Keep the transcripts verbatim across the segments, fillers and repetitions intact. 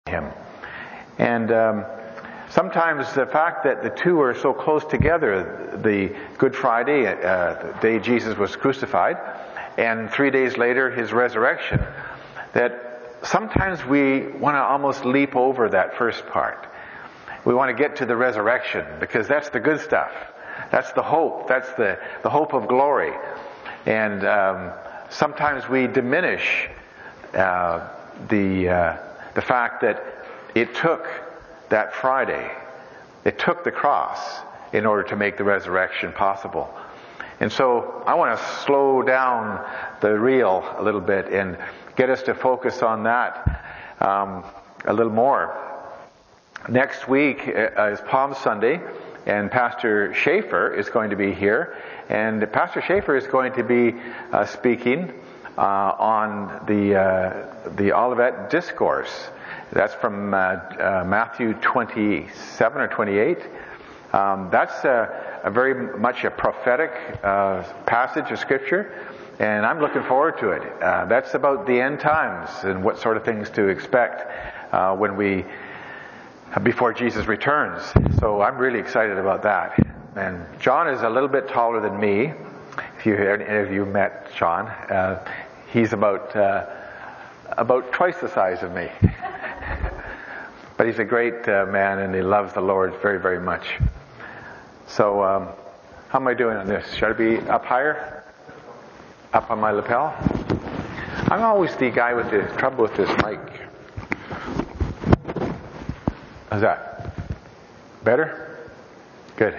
him. And um, sometimes the fact that the two are so close together, the Good Friday, uh, the day Jesus was crucified, and three days later his resurrection, that sometimes we want to almost leap over that first part. We want to get to the resurrection because that's the good stuff. That's the hope. That's the, the hope of glory. And um, sometimes we diminish uh, the uh, the fact that it took that Friday, it took the cross in order to make the resurrection possible. And so I want to slow down the reel a little bit and get us to focus on that um, a little more. Next week uh, is Palm Sunday, and Pastor Schaefer is going to be here. And Pastor Schaefer is going to be uh, speaking uh, on the uh, the Olivet Discourse. That's from uh, uh, Matthew twenty-seven or twenty-eight. Um, that's a, a very much a prophetic uh, passage of Scripture, and I'm looking forward to it. Uh, that's about the end times and what sort of things to expect uh, when we before Jesus returns. So I'm really excited about that. And John is a little bit taller than me. If you any of you met John, uh, he's about uh, about twice the size of me. But he's a great uh, man, and he loves the Lord very, very much. So, um, how am I doing on this? Should I be up higher? Up on my lapel? I'm always the guy with the trouble with this mic. How's that? Better? Good.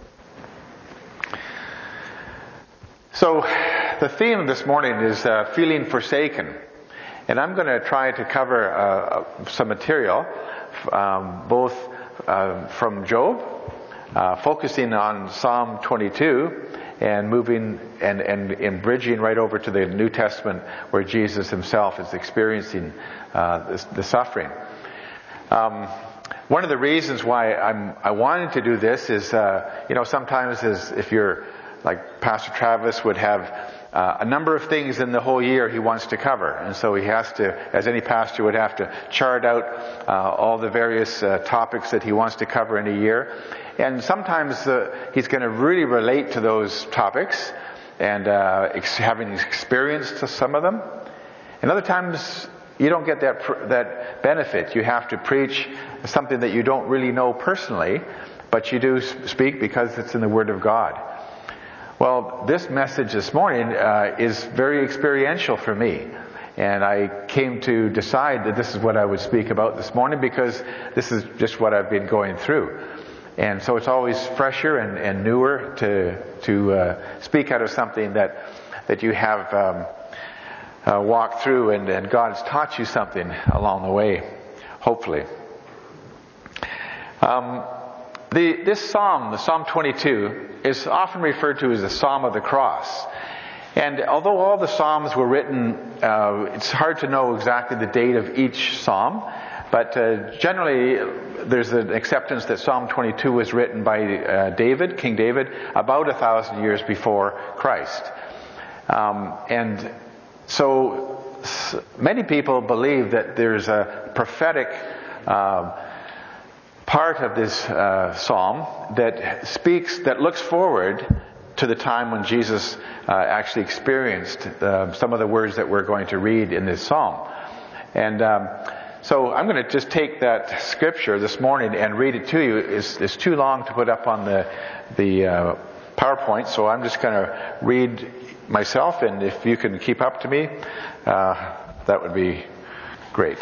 So, the theme this morning is uh, feeling forsaken. And I'm going to try to cover uh, some material, um, both uh, from Job, uh, focusing on Psalm twenty-two, and moving and, and, and bridging right over to the New Testament where Jesus himself is experiencing uh, the, the suffering. Um, one of the reasons why I'm I wanted to do this is, uh, you know, sometimes is if you're like Pastor Travis would have Uh, a number of things in the whole year he wants to cover. And so he has to, as any pastor would have to chart out uh, all the various uh, topics that he wants to cover in a year. And sometimes uh, he's going to really relate to those topics and uh, ex- having experienced some of them. And other times you don't get that pr- that benefit. You have to preach something that you don't really know personally, but you do speak because it's in the Word of God. Well, this message this morning uh, is very experiential for me. And I came to decide that this is what I would speak about this morning because this is just what I've been going through. And so it's always fresher and, and newer to to uh, speak out of something that that you have um, uh, walked through and, and God's taught you something along the way, hopefully. Um, the this psalm, the Psalm twenty-two, is often referred to as the Psalm of the Cross. And although all the Psalms were written, uh, it's hard to know exactly the date of each Psalm, but uh, generally there's an acceptance that Psalm twenty-two was written by uh, David, King David, about a thousand years before Christ. Um, and so many people believe that there's a prophetic uh, part of this uh, psalm that speaks, that looks forward to the time when Jesus uh, actually experienced uh, some of the words that we're going to read in this psalm. And um, so I'm going to just take that scripture this morning and read it to you. It's, it's too long to put up on the the uh, PowerPoint, so I'm just going to read myself, and if you can keep up to me, uh, that would be great.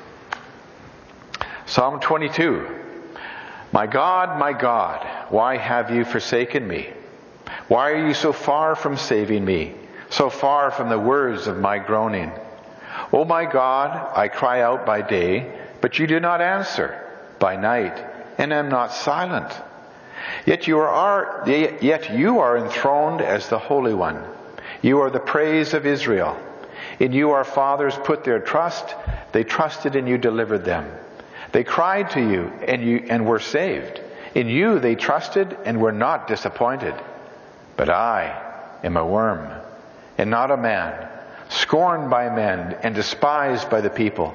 Psalm twenty-two. My God, my God, why have you forsaken me? Why are you so far from saving me, so far from the words of my groaning? O my God, I cry out by day, but you do not answer, by night, and am not silent. Yet you are, yet you are enthroned as the Holy One. You are the praise of Israel. In you our fathers put their trust. They trusted and you delivered them. They cried to you and you and were saved. In you they trusted and were not disappointed. But I am a worm and not a man, scorned by men and despised by the people.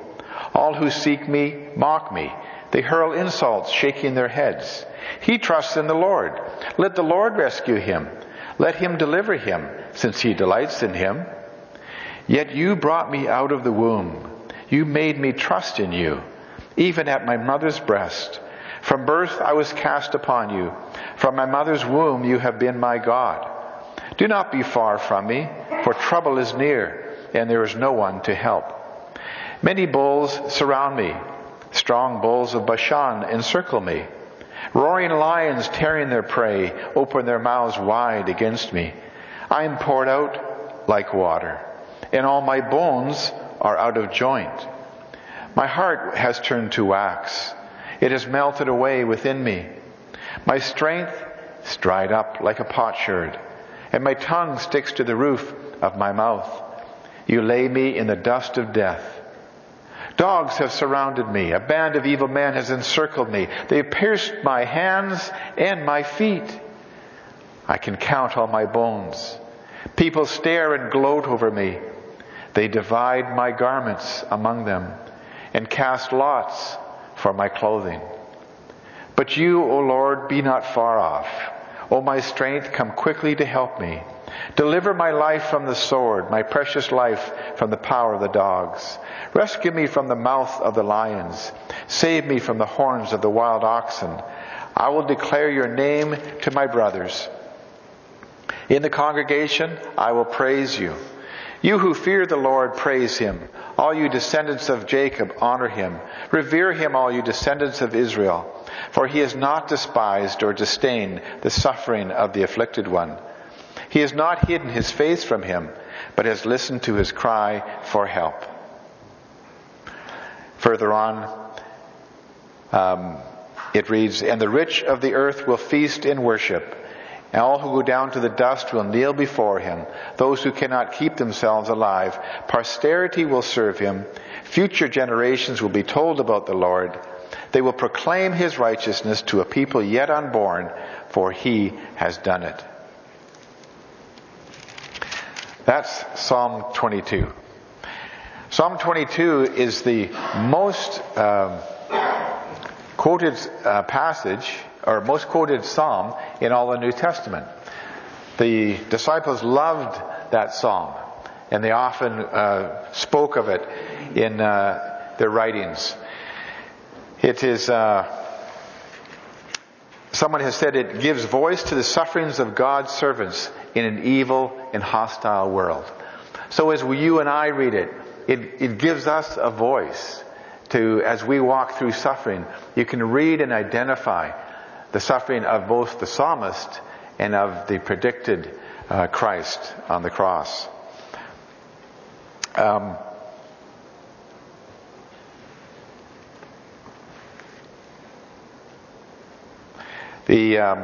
All who seek me mock me. They hurl insults, shaking their heads. He trusts in the Lord. Let the Lord rescue him. Let him deliver him, since he delights in him. Yet you brought me out of the womb. You made me trust in you, even at my mother's breast. From birth I was cast upon you. From my mother's womb you have been my God. Do not be far from me, for trouble is near, and there is no one to help. Many bulls surround me. Strong bulls of Bashan encircle me. Roaring lions tearing their prey open their mouths wide against me. I am poured out like water, and all my bones are out of joint. My heart has turned to wax. It has melted away within me. My strength is dried up like a potsherd, and my tongue sticks to the roof of my mouth. You lay me in the dust of death. Dogs have surrounded me. A band of evil men has encircled me. They have pierced my hands and my feet. I can count all my bones. People stare and gloat over me. They divide my garments among them and cast lots for my clothing. But you, O Lord, be not far off. O my strength, come quickly to help me. Deliver my life from the sword, my precious life from the power of the dogs. Rescue me from the mouth of the lions. Save me from the horns of the wild oxen. I will declare your name to my brothers. In the congregation, I will praise you. You who fear the Lord, praise him. All you descendants of Jacob, honor him. Revere him, all you descendants of Israel. For he has not despised or disdained the suffering of the afflicted one. He has not hidden his face from him, but has listened to his cry for help. Further on, um, it reads, And the rich of the earth will feast in worship, and all who go down to the dust will kneel before him. Those who cannot keep themselves alive, posterity will serve him. Future generations will be told about the Lord. They will proclaim his righteousness to a people yet unborn, for he has done it. That's Psalm twenty-two. Psalm twenty-two is the most um, quoted uh, passage, or most quoted psalm in all the New Testament. The disciples loved that psalm, and they often uh, spoke of it in uh, their writings. It is, uh, someone has said it gives voice to the sufferings of God's servants in an evil and hostile world. So as we, you and I read it, it, it gives us a voice to, as we walk through suffering, you can read and identify the suffering of both the psalmist and of the predicted uh, Christ on the cross. Um, the um,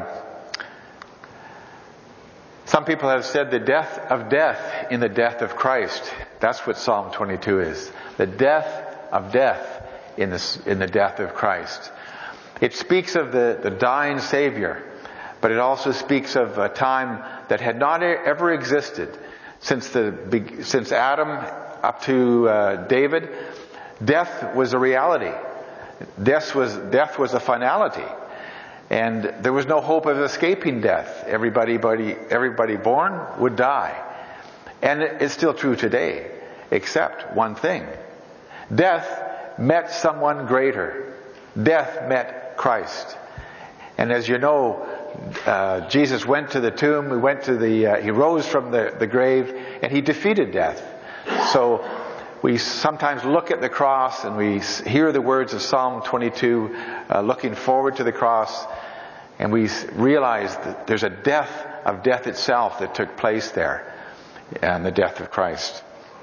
some people have said the death of death in the death of Christ. That's what Psalm twenty-two is. The death of death in the, in the death of Christ. It speaks of the, the dying Savior, but it also speaks of a time that had not ever existed since the since Adam up to uh, David. Death was a reality. Death was death was a finality. And there was no hope of escaping death. Everybody, everybody, everybody born would die. And it's still true today, except one thing. Death met someone greater. Death met Christ. And as you know, uh, Jesus went to the tomb, he went to the, uh, he rose from the, the grave, and he defeated death. So we sometimes look at the cross and we hear the words of Psalm twenty-two, uh, looking forward to the cross, and we realize that there's a death of death itself that took place there, and the death of Christ.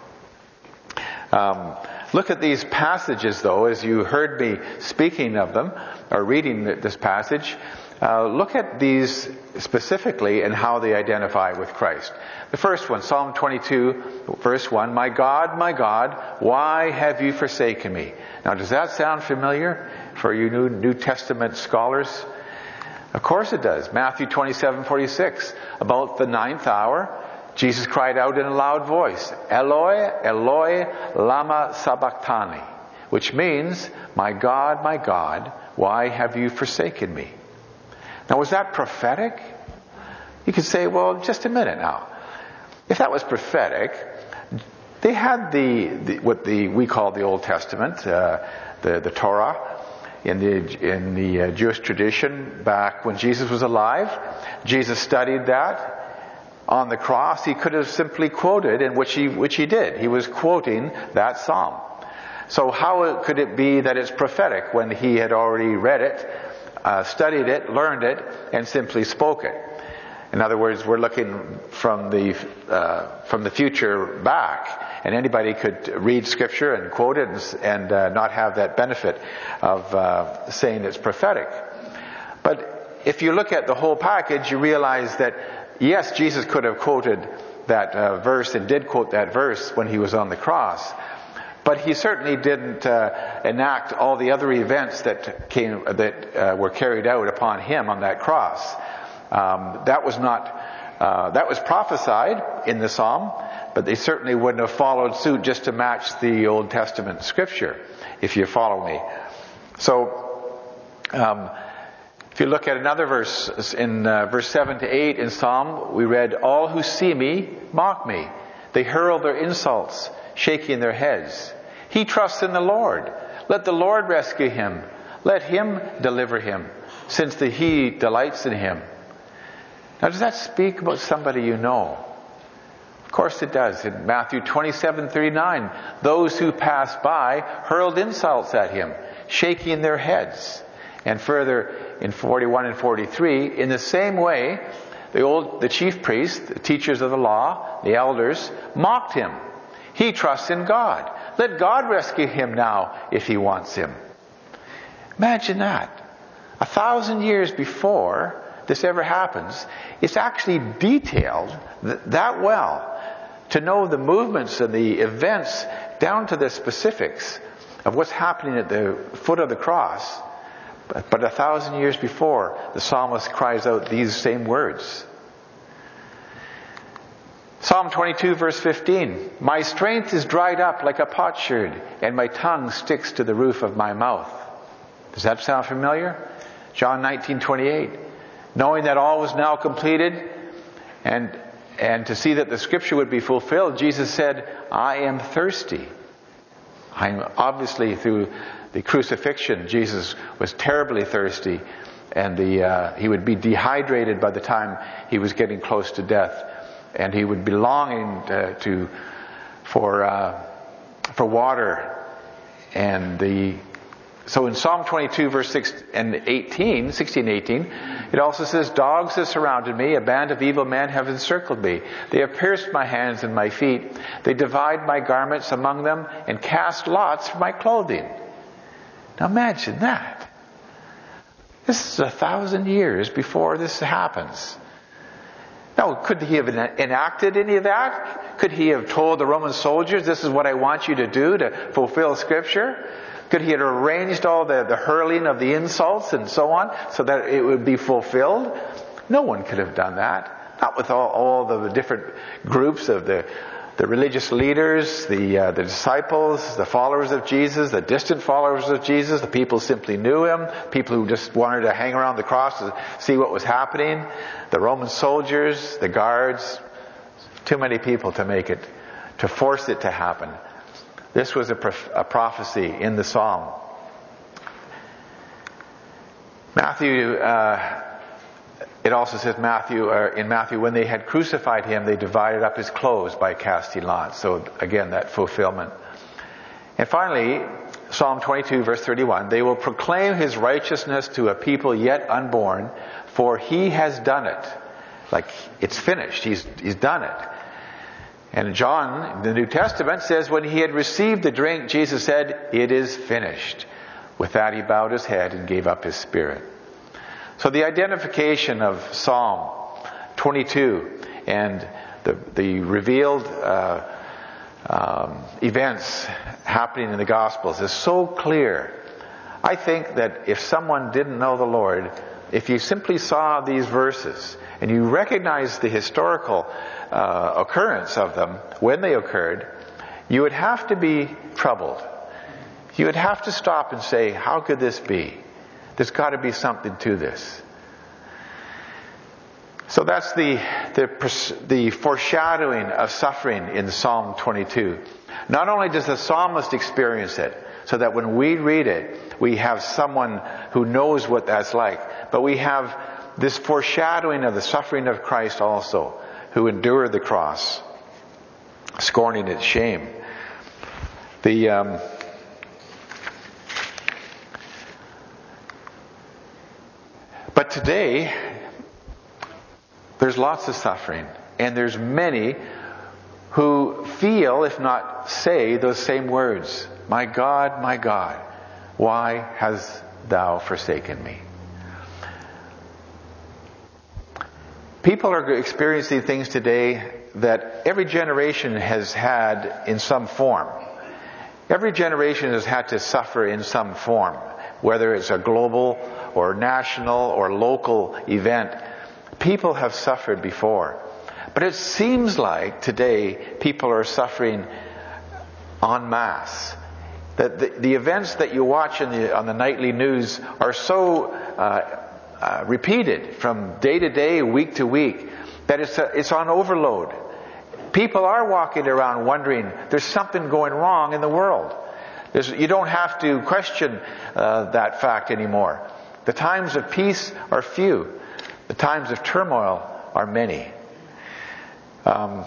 Um, look at these passages, though, as you heard me speaking of them, or reading this passage. Uh, look at these specifically and how they identify with Christ. The first one, Psalm twenty-two, verse one, My God, my God, why have you forsaken me? Now, does that sound familiar for you New, New Testament scholars? Of course it does. Matthew twenty-seven forty-six, about the ninth hour, Jesus cried out in a loud voice, Eloi, Eloi, lama sabachthani, which means, my God, my God, why have you forsaken me? Now, was that prophetic? You could say, well, just a minute now. If that was prophetic, they had the, the what the we call the Old Testament, uh, the the Torah, in the in the uh, Jewish tradition back when Jesus was alive. Jesus studied that on the cross. He could have simply quoted, and which he which he did. He was quoting that psalm. So how could it be that it's prophetic when he had already read it, uh, studied it, learned it, and simply spoke it? In other words, we're looking from the uh, from the future back, and anybody could read Scripture and quote it and, and uh, not have that benefit of uh, saying it's prophetic. But if you look at the whole package, you realize that yes, Jesus could have quoted that uh, verse and did quote that verse when he was on the cross, but he certainly didn't uh, enact all the other events that came that uh, were carried out upon him on that cross. Um, that was not, uh, that was prophesied in the Psalm, but they certainly wouldn't have followed suit just to match the Old Testament Scripture, if you follow me. So, um, if you look at another verse, in uh, verse seven to eight in Psalm, we read, all who see me mock me. They hurl their insults, shaking their heads. He trusts in the Lord. Let the Lord rescue him. Let him deliver him, since the he delights in him. Now, does that speak about somebody you know? Of course it does. In Matthew twenty-seven thirty-nine, those who passed by hurled insults at him, shaking their heads. And further, in forty-one and forty-three, in the same way, the old, the chief priests, the teachers of the law, the elders, mocked him. He trusts in God. Let God rescue him now if he wants him. Imagine that. A thousand years before this ever happens, it's actually detailed th- that well to know the movements and the events down to the specifics of what's happening at the foot of the cross. But, but a thousand years before, the psalmist cries out these same words. Psalm twenty-two verse fifteen, my strength is dried up like a potsherd, and my tongue sticks to the roof of my mouth. Does that sound familiar? John nineteen twenty-eight, knowing that all was now completed, and and to see that the Scripture would be fulfilled, Jesus said, I am thirsty. I'm obviously through the crucifixion, Jesus was terribly thirsty, and the uh, he would be dehydrated by the time he was getting close to death, and he would be longing to, to for uh, for water. And the so in Psalm twenty-two verse six and eighteen, sixteen, eighteen, it also says, dogs have surrounded me, a band of evil men have encircled me. They have pierced my hands and my feet. They divide my garments among them and cast lots for my clothing. Now imagine that. This is a thousand years before this happens. Now, could he have enacted any of that? Could he have told the Roman soldiers, this is what I want you to do to fulfill Scripture? Could he have arranged all the, the hurling of the insults and so on so that it would be fulfilled? No one could have done that. Not with all, all the different groups of the the religious leaders, the uh, the disciples, the followers of Jesus, the distant followers of Jesus, the people who simply knew him, people who just wanted to hang around the cross to see what was happening, the Roman soldiers, the guards. Too many people to make it, to force it to happen. This was a, prof- a prophecy in the Psalm. Matthew, uh, it also says Matthew uh, in Matthew, when they had crucified him, they divided up his clothes by casting lots. So again, that fulfillment. And finally, Psalm twenty-two verse thirty-one, they will proclaim his righteousness to a people yet unborn, for he has done it. Like, it's finished. He's, he's done it. And John, the New Testament, says when he had received the drink, Jesus said, it is finished. With that, he bowed his head and gave up his spirit. So the identification of Psalm twenty-two and the, the revealed uh, um, events happening in the Gospels is so clear. I think that if someone didn't know the Lord, if you simply saw these verses and you recognize the historical uh, occurrence of them when they occurred, you would have to be troubled. you would have to stop and say, how could this be? There's got to be something to this. So that's the, the, the foreshadowing of suffering in Psalm twenty-two. Not only does the psalmist experience it, so that when we read it, we have someone who knows what that's like, but we have this foreshadowing of the suffering of Christ also, who endured the cross, scorning its shame. The um, but today, there's lots of suffering, and there's many who feel, if not say, those same words. My God, my God, why hast thou forsaken me? People are experiencing things today that every generation has had in some form. Every generation has had to suffer in some form, whether it's a global or national or local event. People have suffered before. But it seems like today people are suffering en masse. That the, the events that you watch in the, on the nightly news are so uh, uh, repeated from day to day, week to week, that it's, a, it's on overload. People are walking around wondering, there's something going wrong in the world. There's, you don't have to question uh, that fact anymore. The times of peace are few. The times of turmoil are many. Um,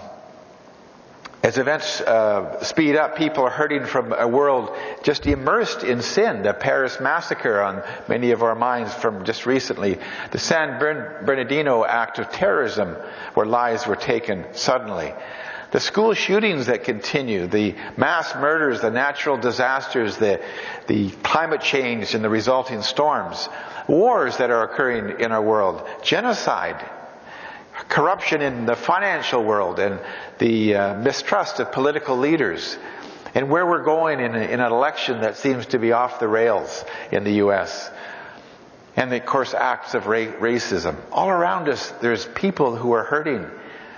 as events uh, speed up, people are hurting from a world just immersed in sin. The Paris massacre on many of our minds from just recently. The San Bernardino act of terrorism where lives were taken suddenly. The school shootings that continue, the mass murders, the natural disasters, the, the climate change and the resulting storms, wars that are occurring in our world, genocide, corruption in the financial world, and the uh, mistrust of political leaders, and where we're going in, a, in an election that seems to be off the rails in the U S, and of course acts of ra- racism. All around us there's people who are hurting.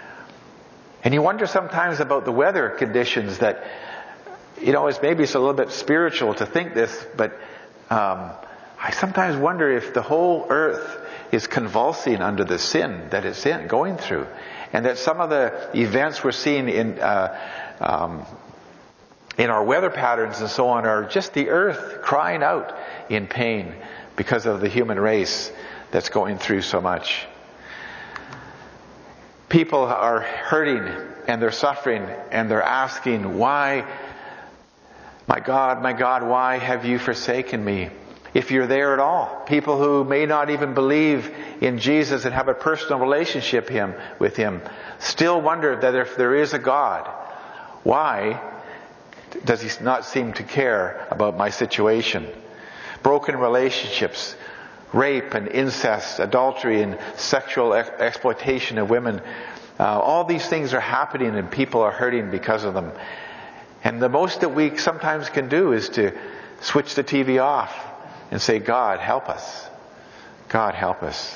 And you wonder sometimes about the weather conditions that, you know, it's maybe it's a little bit spiritual to think this, but um, I sometimes wonder if the whole earth is convulsing under the sin that it's in, going through. And that some of the events we're seeing in uh, um, in our weather patterns and so on are just the earth crying out in pain because of the human race that's going through so much. People are hurting and they're suffering and they're asking, why, my God, my God, why have you forsaken me? If you're there at all. People who may not even believe in Jesus and have a personal relationship him, with him still wonder that if there is a God, why does he not seem to care about my situation? Broken relationships, rape and incest, adultery and sexual ex- exploitation of women. Uh, all these things are happening and people are hurting because of them. And the most that we sometimes can do is to switch the T V off and say, God, help us. God, help us.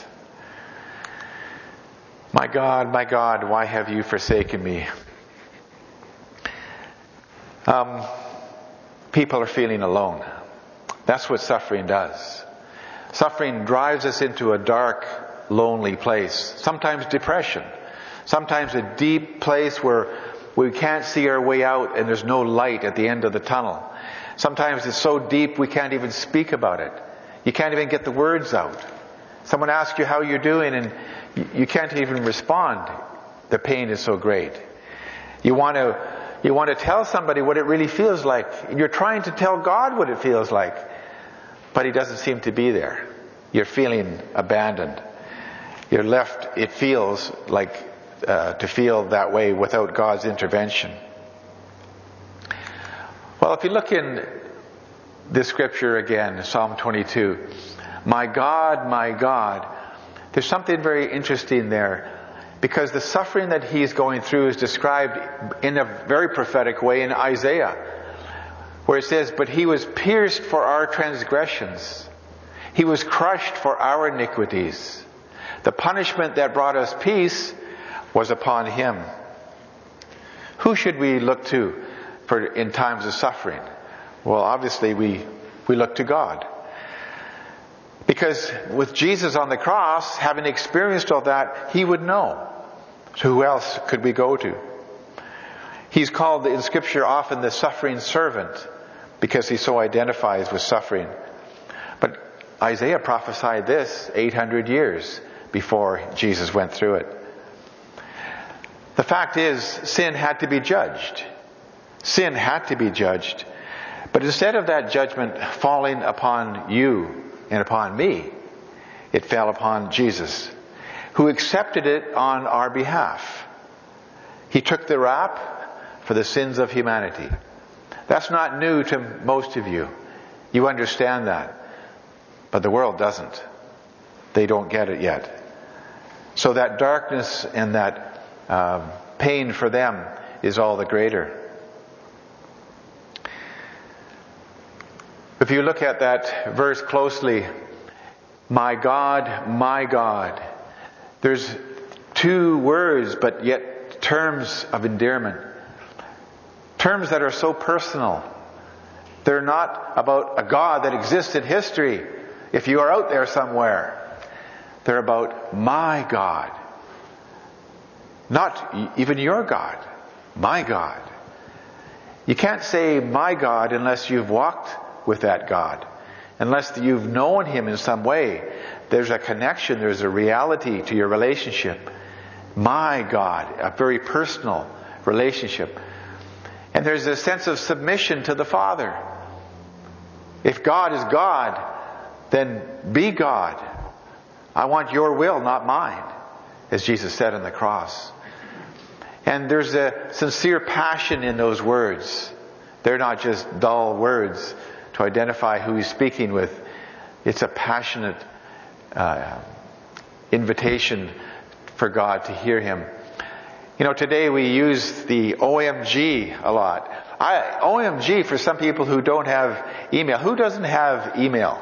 My God, my God, why have you forsaken me? Um, people are feeling alone. That's what suffering does. Suffering drives us into a dark, lonely place. Sometimes depression. Sometimes a deep place where we can't see our way out and there's no light at the end of the tunnel. Sometimes it's so deep we can't even speak about it. You can't even get the words out. Someone asks you how you're doing and you can't even respond. The pain is so great. You want to, you want to tell somebody what it really feels like. You're trying to tell God what it feels like. But he doesn't seem to be there. You're feeling abandoned. You're left, it feels like, uh, to feel that way without God's intervention. Well, if you look in the scripture again, Psalm twenty-two, my God, my God, there's something very interesting there, because the suffering that he's going through is described in a very prophetic way in Isaiah, where it says, but he was pierced for our transgressions. He was crushed for our iniquities. The punishment that brought us peace was upon him. Who should we look to for in times of suffering? Well, obviously we, we look to God. Because with Jesus on the cross, having experienced all that, he would know. So who else could we go to? He's called in Scripture often the suffering servant because he so identifies with suffering. But Isaiah prophesied this eight hundred years before Jesus went through it. The fact is, sin had to be judged. Sin had to be judged. But instead of that judgment falling upon you and upon me, it fell upon Jesus, who accepted it on our behalf. He took the rap for the sins of humanity. That's not new to most of you. You understand that. But the world doesn't. They don't get it yet. So that darkness and that uh, pain for them is all the greater. If you look at that verse closely, my God, my God, there's two words but yet terms of endearment. Terms that are so personal. They're not about a God that exists in history, if you are out there somewhere. They're about my God. Not even your God. My God. You can't say my God unless you've walked with that God. Unless you've known him in some way. There's a connection, there's a reality to your relationship. My God, a very personal relationship. And there's a sense of submission to the Father. If God is God, then be God. I want your will, not mine, as Jesus said on the cross. And there's a sincere passion in those words. They're not just dull words to identify who he's speaking with. It's a passionate uh, invitation for God to hear him. You know, today we use the O M G a lot. I, O M G for some people who don't have email. Who doesn't have email?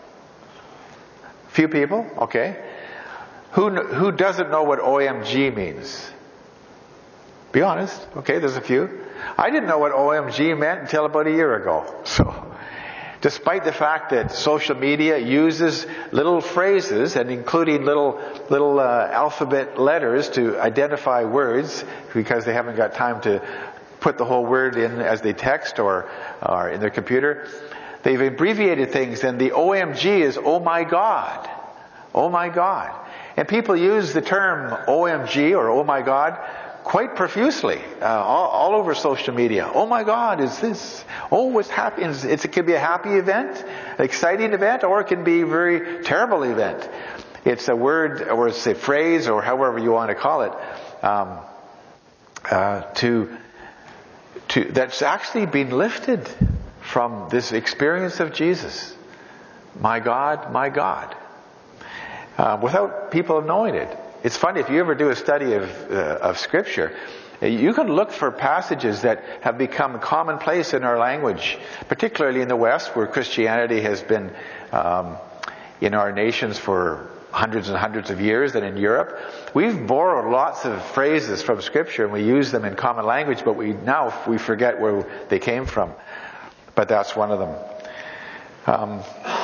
Few people? Okay. Who, who doesn't know what O M G means? Be honest. Okay, there's a few. I didn't know what O M G meant until about a year ago. So, despite the fact that social media uses little phrases and including little little uh, alphabet letters to identify words because they haven't got time to put the whole word in as they text or, or in their computer, they've abbreviated things, and the O M G is oh my God. Oh my God. And people use the term O M G or oh my God quite profusely, uh, all, all over social media. Oh my God, is this? Oh, what's happening? It's, it can be a happy event, an exciting event, or it can be a very terrible event. It's a word, or it's a phrase, or however you want to call it, um, uh, to, to, that's actually been lifted from this experience of Jesus. My God, my God. Uh, without people knowing it. It's funny, if you ever do a study of, uh, of Scripture, you can look for passages that have become commonplace in our language, particularly in the West, where Christianity has been um, in our nations for hundreds and hundreds of years, and in Europe. We've borrowed lots of phrases from Scripture, and we use them in common language, but we now we forget where they came from. But that's one of them. Um,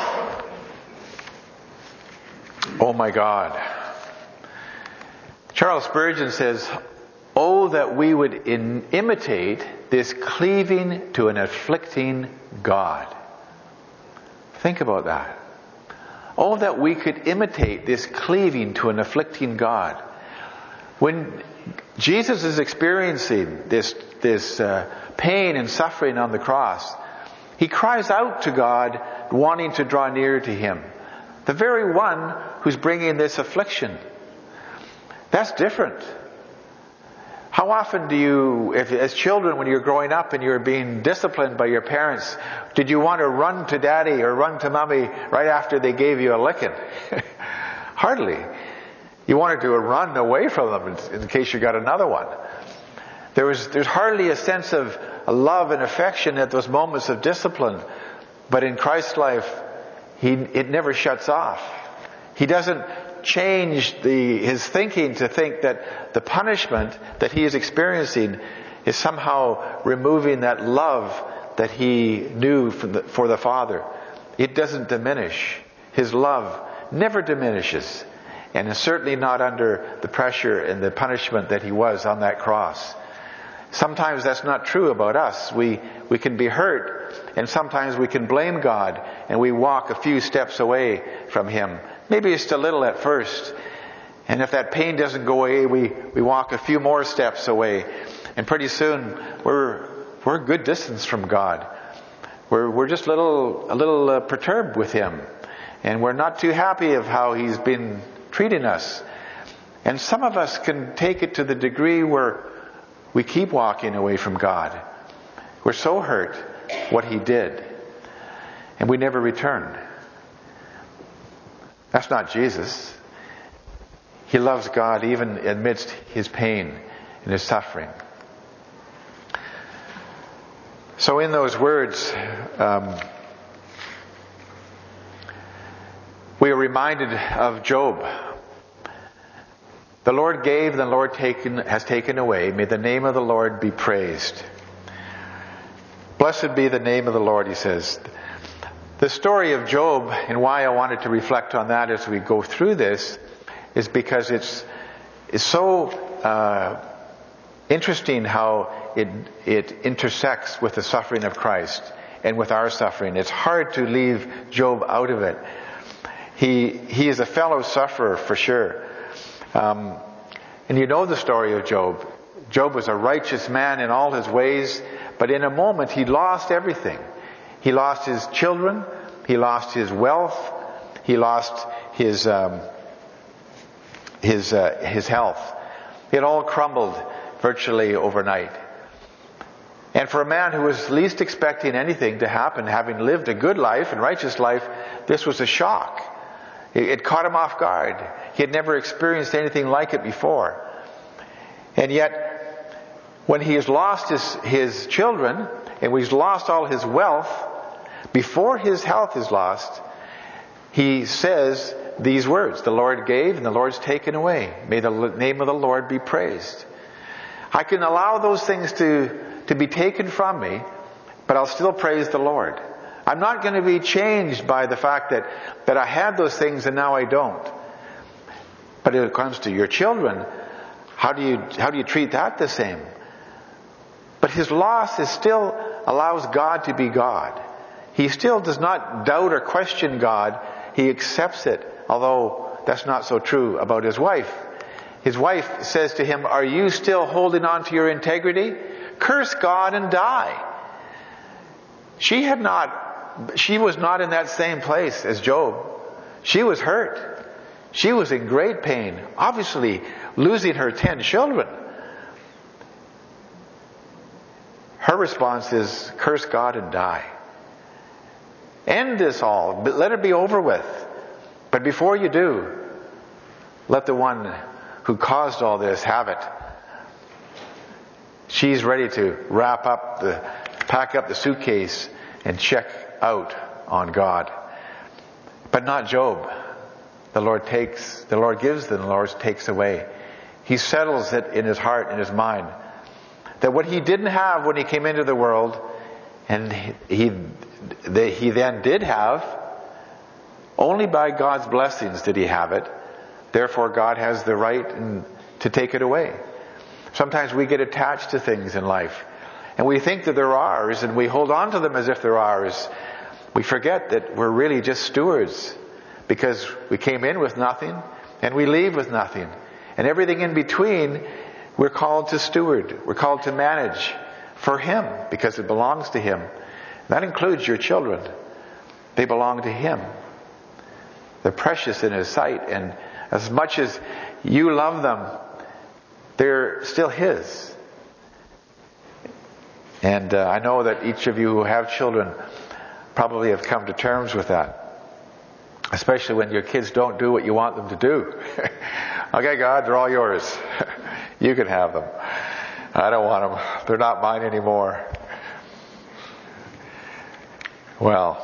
oh my God. Charles Spurgeon says, oh, that we would in, imitate this cleaving to an afflicting God. Think about that. Oh, that we could imitate this cleaving to an afflicting God. When Jesus is experiencing this, this uh, pain and suffering on the cross, he cries out to God, wanting to draw near to him. The very one who's bringing this affliction. That's different. How often do you, if, as children, when you're growing up and you're being disciplined by your parents, did you want to run to daddy or run to mommy right after they gave you a licking? Hardly. You wanted to run away from them in, in case you got another one. There was, there's hardly a sense of love and affection at those moments of discipline. But in Christ's life, he, it never shuts off. He doesn't change the, his thinking to think that the punishment that he is experiencing is somehow removing that love that he knew for the, for the Father, it doesn't diminish. His love never diminishes. And is certainly not under the pressure and the punishment that he was on that cross. Sometimes that's not true about us. We, we can be hurt, and sometimes we can blame God, and we walk a few steps away from him. Maybe just a little at first. And if that pain doesn't go away, we, we walk a few more steps away. And pretty soon, we're, we're a good distance from God. We're, we're just a little, a little uh, perturbed with him. And we're not too happy of how he's been treating us. And some of us can take it to the degree where we keep walking away from God. We're so hurt what he did. And we never return. That's not Jesus. He loves God even amidst his pain and his suffering. So in those words, um, we are reminded of Job. The Lord gave, and the Lord taken, has taken away. May the name of the Lord be praised. Blessed be the name of the Lord, he says. The story of Job, and why I wanted to reflect on that as we go through this, is because it's, it's so uh, interesting how it, it intersects with the suffering of Christ and with our suffering. It's hard to leave Job out of it. He, he is a fellow sufferer for sure. Um, and you know the story of Job. Job was a righteous man in all his ways, but in a moment he lost everything. He lost his children, he lost his wealth, he lost his um, his uh, his health. It all crumbled virtually overnight. And for a man who was least expecting anything to happen, having lived a good life and righteous life, this was a shock. It, it caught him off guard. He had never experienced anything like it before. And yet, when he has lost his, his children, and when he's lost all his wealth, before his health is lost, he says these words, the Lord gave and the Lord's taken away. May the name of the Lord be praised. I can allow those things to, to be taken from me, but I'll still praise the Lord. I'm not going to be changed by the fact that, that I had those things and now I don't. But when it comes to your children, how do you, how do you treat that the same? But his loss is still allows God to be God. He still does not doubt or question God. He accepts it, although that's not so true about his wife. His wife says to him, "Are you still holding on to your integrity? Curse God and die." She had not, she was not in that same place as Job. She was hurt. She was in great pain, obviously losing her ten children. Her response is, curse God and die. End this all. Let it be over with. But before you do, let the one who caused all this have it. She's ready to wrap up the, pack up the suitcase and check out on God. But not Job. The Lord takes, the Lord gives, and the Lord takes away. He settles it in his heart and his mind that what he didn't have when he came into the world, and he, he, the, he then did have, only by God's blessings did he have it. Therefore, God has the right in, to take it away. Sometimes we get attached to things in life, and we think that they're ours, and we hold on to them as if they're ours. We forget that we're really just stewards, because we came in with nothing, and we leave with nothing. And everything in between, we're called to steward. We're called to manage for Him, because it belongs to Him. That includes your children. They belong to Him. They're precious in His sight, and as much as you love them, they're still His. And uh, I know that each of you who have children probably have come to terms with that. Especially when your kids don't do what you want them to do. Okay, God, they're all yours. You can have them. I don't want them. They're not mine anymore. Well,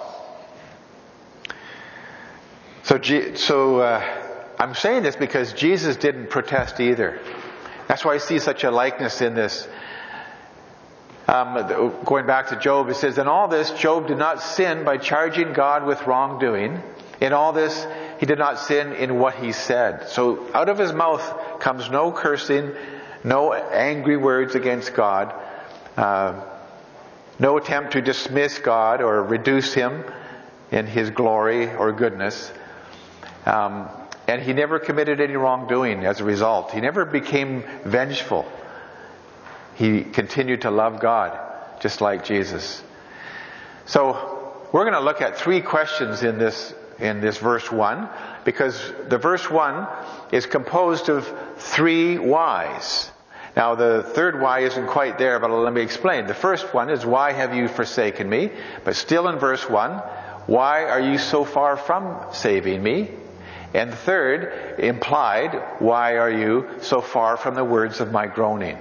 so G- so uh, I'm saying this because Jesus didn't protest either. That's why I see such a likeness in this. Um, going back to Job, it says, in all this, Job did not sin by charging God with wrongdoing. In all this, he did not sin in what he said. So out of his mouth comes no cursing, no angry words against God, uh, no attempt to dismiss God or reduce him in his glory or goodness. Um, and he never committed any wrongdoing as a result. He never became vengeful. He continued to love God, just like Jesus. So we're going to look at three questions in this in this verse one, because the verse one is composed of three whys. Now the third why isn't quite there, but let me explain. The first one is, why have you forsaken me? But still in verse one, why are you so far from saving me? And the third, implied, why are you so far from the words of my groaning?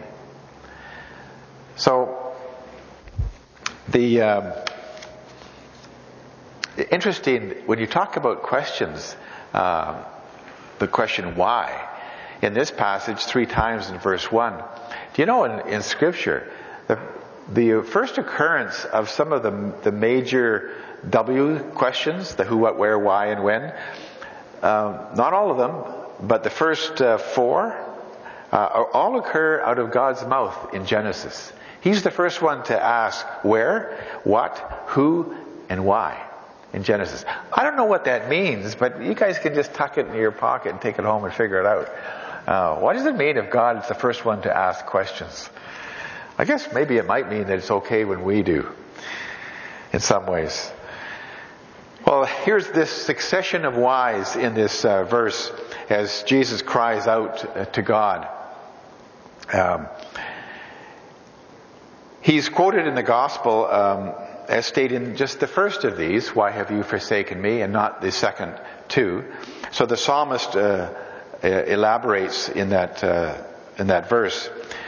So, the um, interesting, when you talk about questions, uh, the question why, in this passage three times in verse one. Do you know in, in Scripture, the, the first occurrence of some of the, the major W questions, the who, what, where, why, and when, uh, not all of them, but the first uh, four, uh, all occur out of God's mouth in Genesis. He's the first one to ask where, what, who, and why in Genesis. I don't know what that means, but you guys can just tuck it in your pocket and take it home and figure it out. Uh, what does it mean if God is the first one to ask questions? I guess maybe it might mean that it's okay when we do, in some ways. Well, here's this succession of whys in this uh, verse as Jesus cries out uh, to God. Um, He's quoted in the Gospel um, as stating just the first of these, why have you forsaken me, and not the second two. So the psalmist uh, elaborates in that uh, in that verse.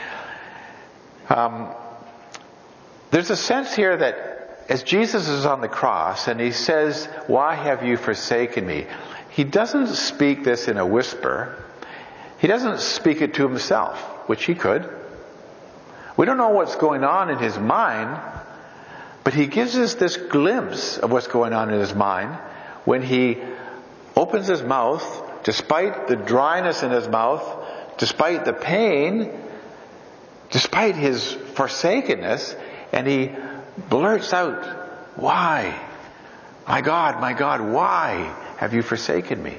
Um, there's a sense here that as Jesus is on the cross and he says, why have you forsaken me? He doesn't speak this in a whisper. He doesn't speak it to himself, which he could. We don't know what's going on in his mind, but he gives us this glimpse of what's going on in his mind when he opens his mouth, despite the dryness in his mouth, despite the pain, despite his forsakenness, and he blurts out, why? My God, my God, why have you forsaken me?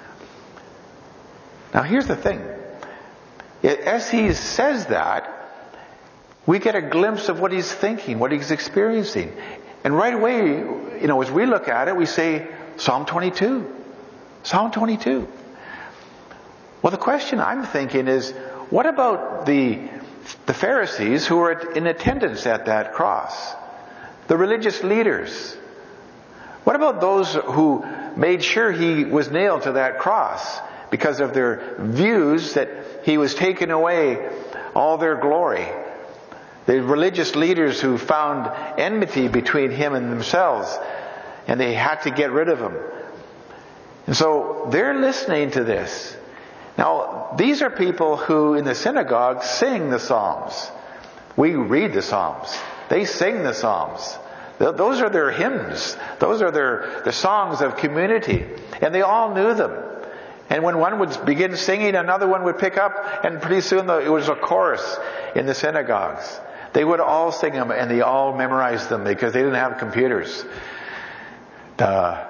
Now here's the thing. As he says that, we get a glimpse of what he's thinking, what he's experiencing. And right away, you know, as we look at it, we say, Psalm twenty-two. Psalm twenty-two. Well, the question I'm thinking is, what about the, the Pharisees who were in attendance at that cross? The religious leaders. What about those who made sure he was nailed to that cross because of their views that he was taking away all their glory? The religious leaders who found enmity between him and themselves, and they had to get rid of him. And so they're listening to this. Now, these are people who in the synagogue sing the Psalms. We read the Psalms. They sing the Psalms. Those are their hymns. Those are their the songs of community. And they all knew them. And when one would begin singing, another one would pick up, and pretty soon it was a chorus in the synagogues. They would all sing them, and they all memorized them because they didn't have computers. Duh.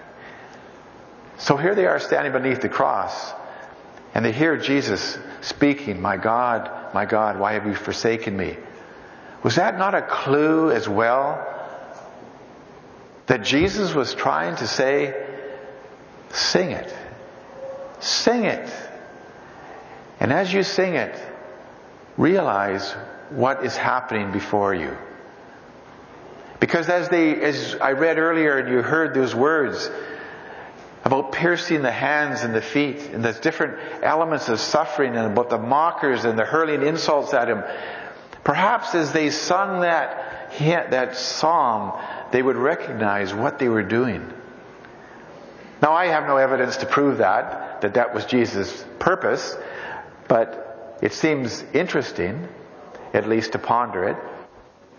So here they are standing beneath the cross, and they hear Jesus speaking, my God, my God, why have you forsaken me? Was that not a clue as well? That Jesus was trying to say, sing it. Sing it. And as you sing it, realize what is happening before you. Because as they, as I read earlier and you heard those words about piercing the hands and the feet and the different elements of suffering and about the mockers and the hurling insults at him, perhaps as they sung that, that psalm, they would recognize what they were doing. Now I have no evidence to prove that, that that was Jesus' purpose, but it seems interesting, at least to ponder it.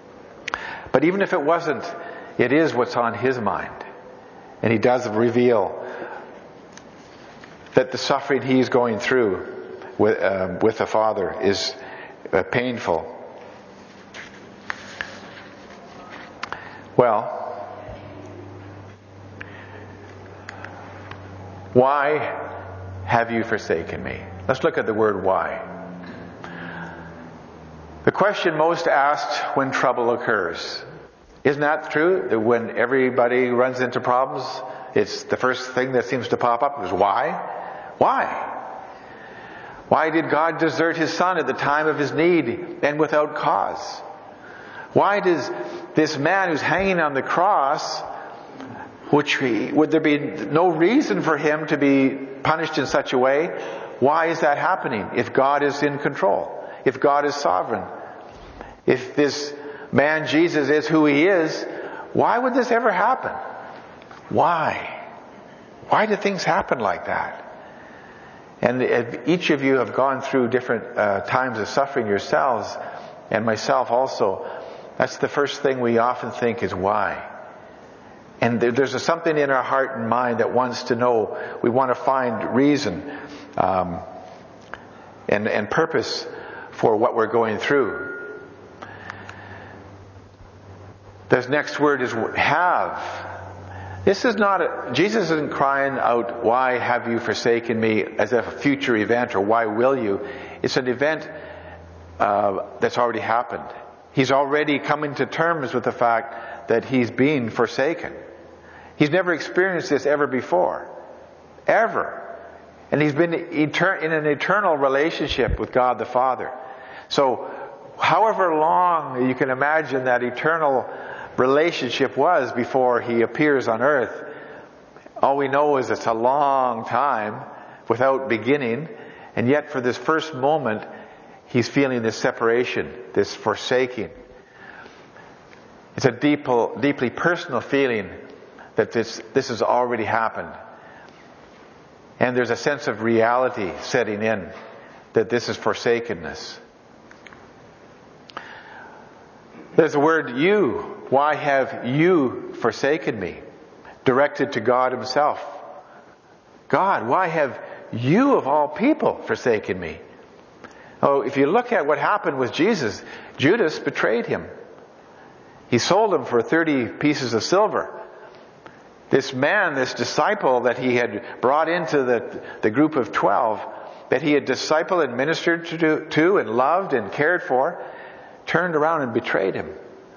But even if it wasn't, it is what's on his mind. And he does reveal that the suffering he's going through with, uh, with the Father is uh, painful. Well, why have you forsaken me? Let's look at the word why. The question most asked when trouble occurs. Isn't that true? That when everybody runs into problems, it's the first thing that seems to pop up is why? Why? Why did God desert his Son at the time of his need and without cause? Why does this man who's hanging on the cross, which he, would there be no reason for him to be punished in such a way? Why is that happening if God is in control? If God is sovereign? If this man Jesus is who he is, why would this ever happen? Why? Why do things happen like that? And each of you have gone through different uh, times of suffering yourselves, and myself also. That's the first thing we often think is why. And there, there's a, something in our heart and mind that wants to know. We want to find reason um, and, and purpose for what we're going through. This next word is have. This is not a, Jesus isn't crying out, why have you forsaken me, as if a future event, or why will you? It's an event uh, that's already happened. He's already coming to terms with the fact that he's being forsaken. He's never experienced this ever before. Ever. And he's been etern- in an eternal relationship with God the Father. So, however long you can imagine that eternal relationship was before he appears on earth, all we know is it's a long time without beginning, and yet for this first moment he's feeling this separation, this forsaking. It's a deep, deeply personal feeling that this this has already happened, and there's a sense of reality setting in that this is forsakenness. There's the word you. Why have you forsaken me? Directed to God himself. God, why have you of all people forsaken me? Oh, if you look at what happened with Jesus, Judas betrayed him. He sold him for thirty pieces of silver. This man, this disciple that he had brought into the, the group of twelve, that he had discipled and ministered to, to and loved and cared for, turned around and betrayed him.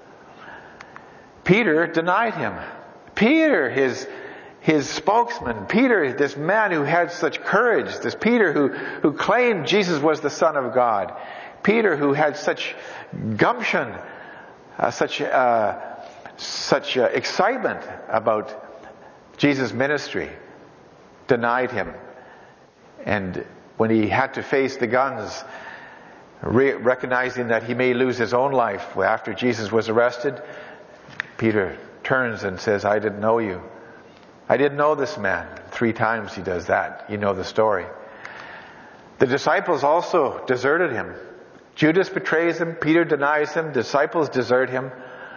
Peter denied him. Peter, his his spokesman, Peter, this man who had such courage, this Peter who, who claimed Jesus was the Son of God, Peter who had such gumption, uh, such uh, such uh, excitement about Jesus' ministry, denied him. And when he had to face the guns, re- recognizing that he may lose his own life after Jesus was arrested, Peter turns and says, I didn't know you. I didn't know this man. Three times he does that. You know the story. The disciples also deserted him. Judas betrays him. Peter denies him. Disciples desert him.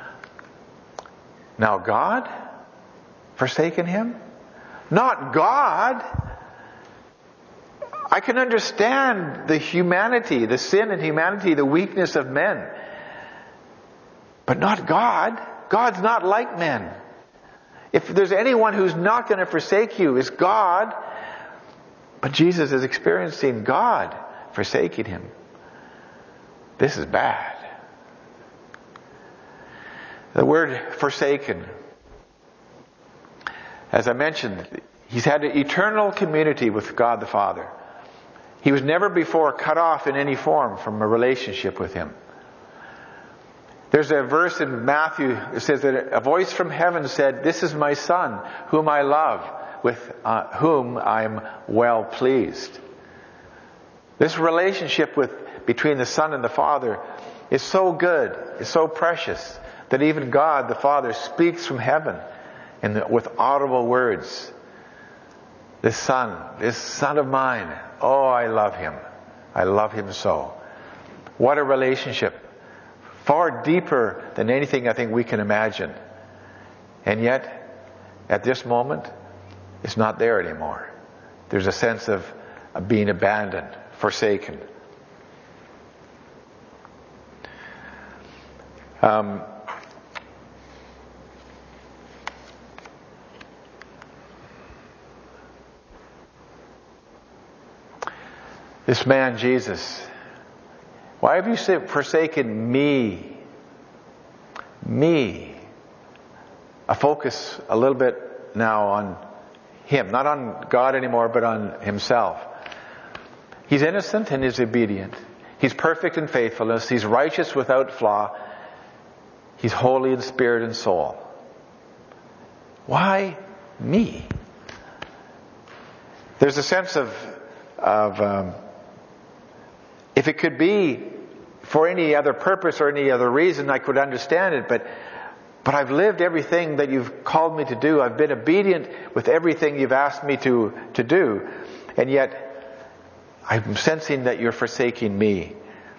Now God forsaken him? Not God. I can understand the humanity, the sin and humanity, the weakness of men. But not God. God's not like men. If there's anyone who's not going to forsake you, it's God. But Jesus is experiencing God forsaking him. This is bad. The word forsaken, as I mentioned, he's had an eternal community with God the Father. He was never before cut off in any form from a relationship with him. There's a verse in Matthew that says that a voice from heaven said, "This is my Son, whom I love, with uh, whom I'm well pleased." This relationship with between the Son and the Father is so good, is so precious, that even God the Father speaks from heaven in the, with audible words. This Son, this Son of mine, oh, I love him. I love him so. What a relationship far deeper than anything I think we can imagine. And yet, at this moment, it's not there anymore. There's a sense of, of being abandoned, forsaken. Um, this man, Jesus, why have you forsaken me? Me. A focus a little bit now on him, not on God anymore, but on himself. He's innocent and he's obedient. He's perfect in faithfulness. He's righteous without flaw. He's holy in spirit and soul. Why me? There's a sense of, of um, if it could be for any other purpose or any other reason, I could understand it, but but I've lived everything that you've called me to do. I've been obedient with everything you've asked me to, to do, and yet I'm sensing that you're forsaking me.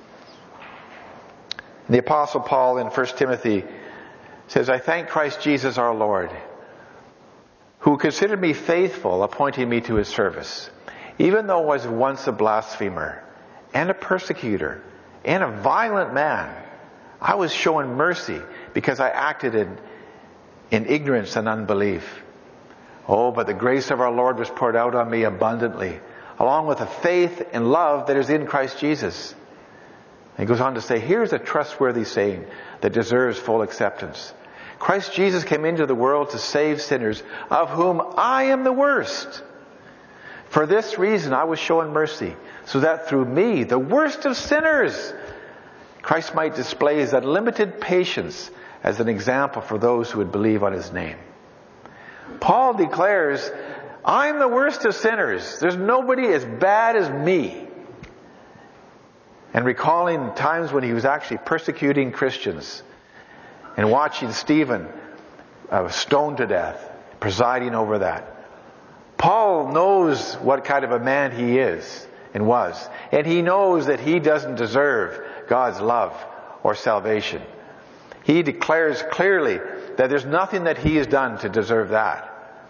The Apostle Paul in First Timothy says, I thank Christ Jesus our Lord, who considered me faithful, appointing me to his service, even though I was once a blasphemer and a persecutor and a violent man. I was shown mercy because I acted in, in ignorance and unbelief. Oh, but the grace of our Lord was poured out on me abundantly, along with the faith and love that is in Christ Jesus. And he goes on to say, here's a trustworthy saying that deserves full acceptance. Christ Jesus came into the world to save sinners, of whom I am the worst. For this reason I was shown mercy, so that through me, the worst of sinners, Christ might display his unlimited patience as an example for those who would believe on his name. Paul declares, I'm the worst of sinners. There's nobody as bad as me. And recalling times when he was actually persecuting Christians and watching Stephen uh, stoned to death, presiding over that. Paul knows what kind of a man he is and was. And he knows that he doesn't deserve God's love or salvation. He declares clearly that there's nothing that he has done to deserve that.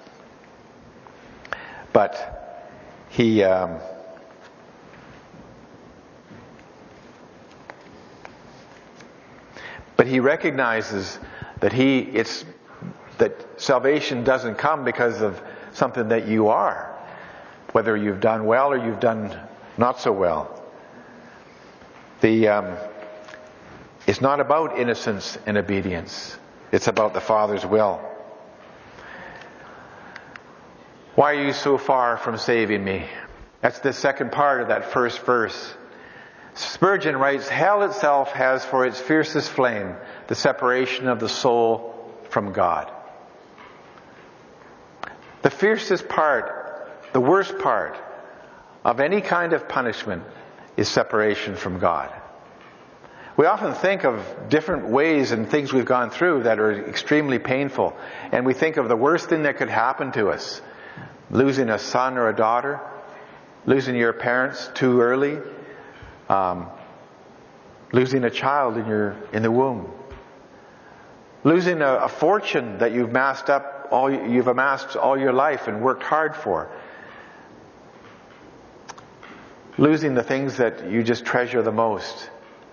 But he um, but he recognizes that he it's that salvation doesn't come because of something that you are, whether you've done well or you've done not so well. The um, it's not about innocence and obedience. It's about the Father's will. Why are you so far from saving me? That's the second part of that first verse. Spurgeon writes, hell itself has for its fiercest flame the separation of the soul from God. The fiercest part, the worst part of any kind of punishment is separation from God. We often think of different ways and things we've gone through that are extremely painful. And we think of the worst thing that could happen to us. Losing a son or a daughter. Losing your parents too early. Um, losing a child in your in the womb. Losing a, a fortune that you've amassed up all you've amassed all your life and worked hard for. Losing the things that you just treasure the most.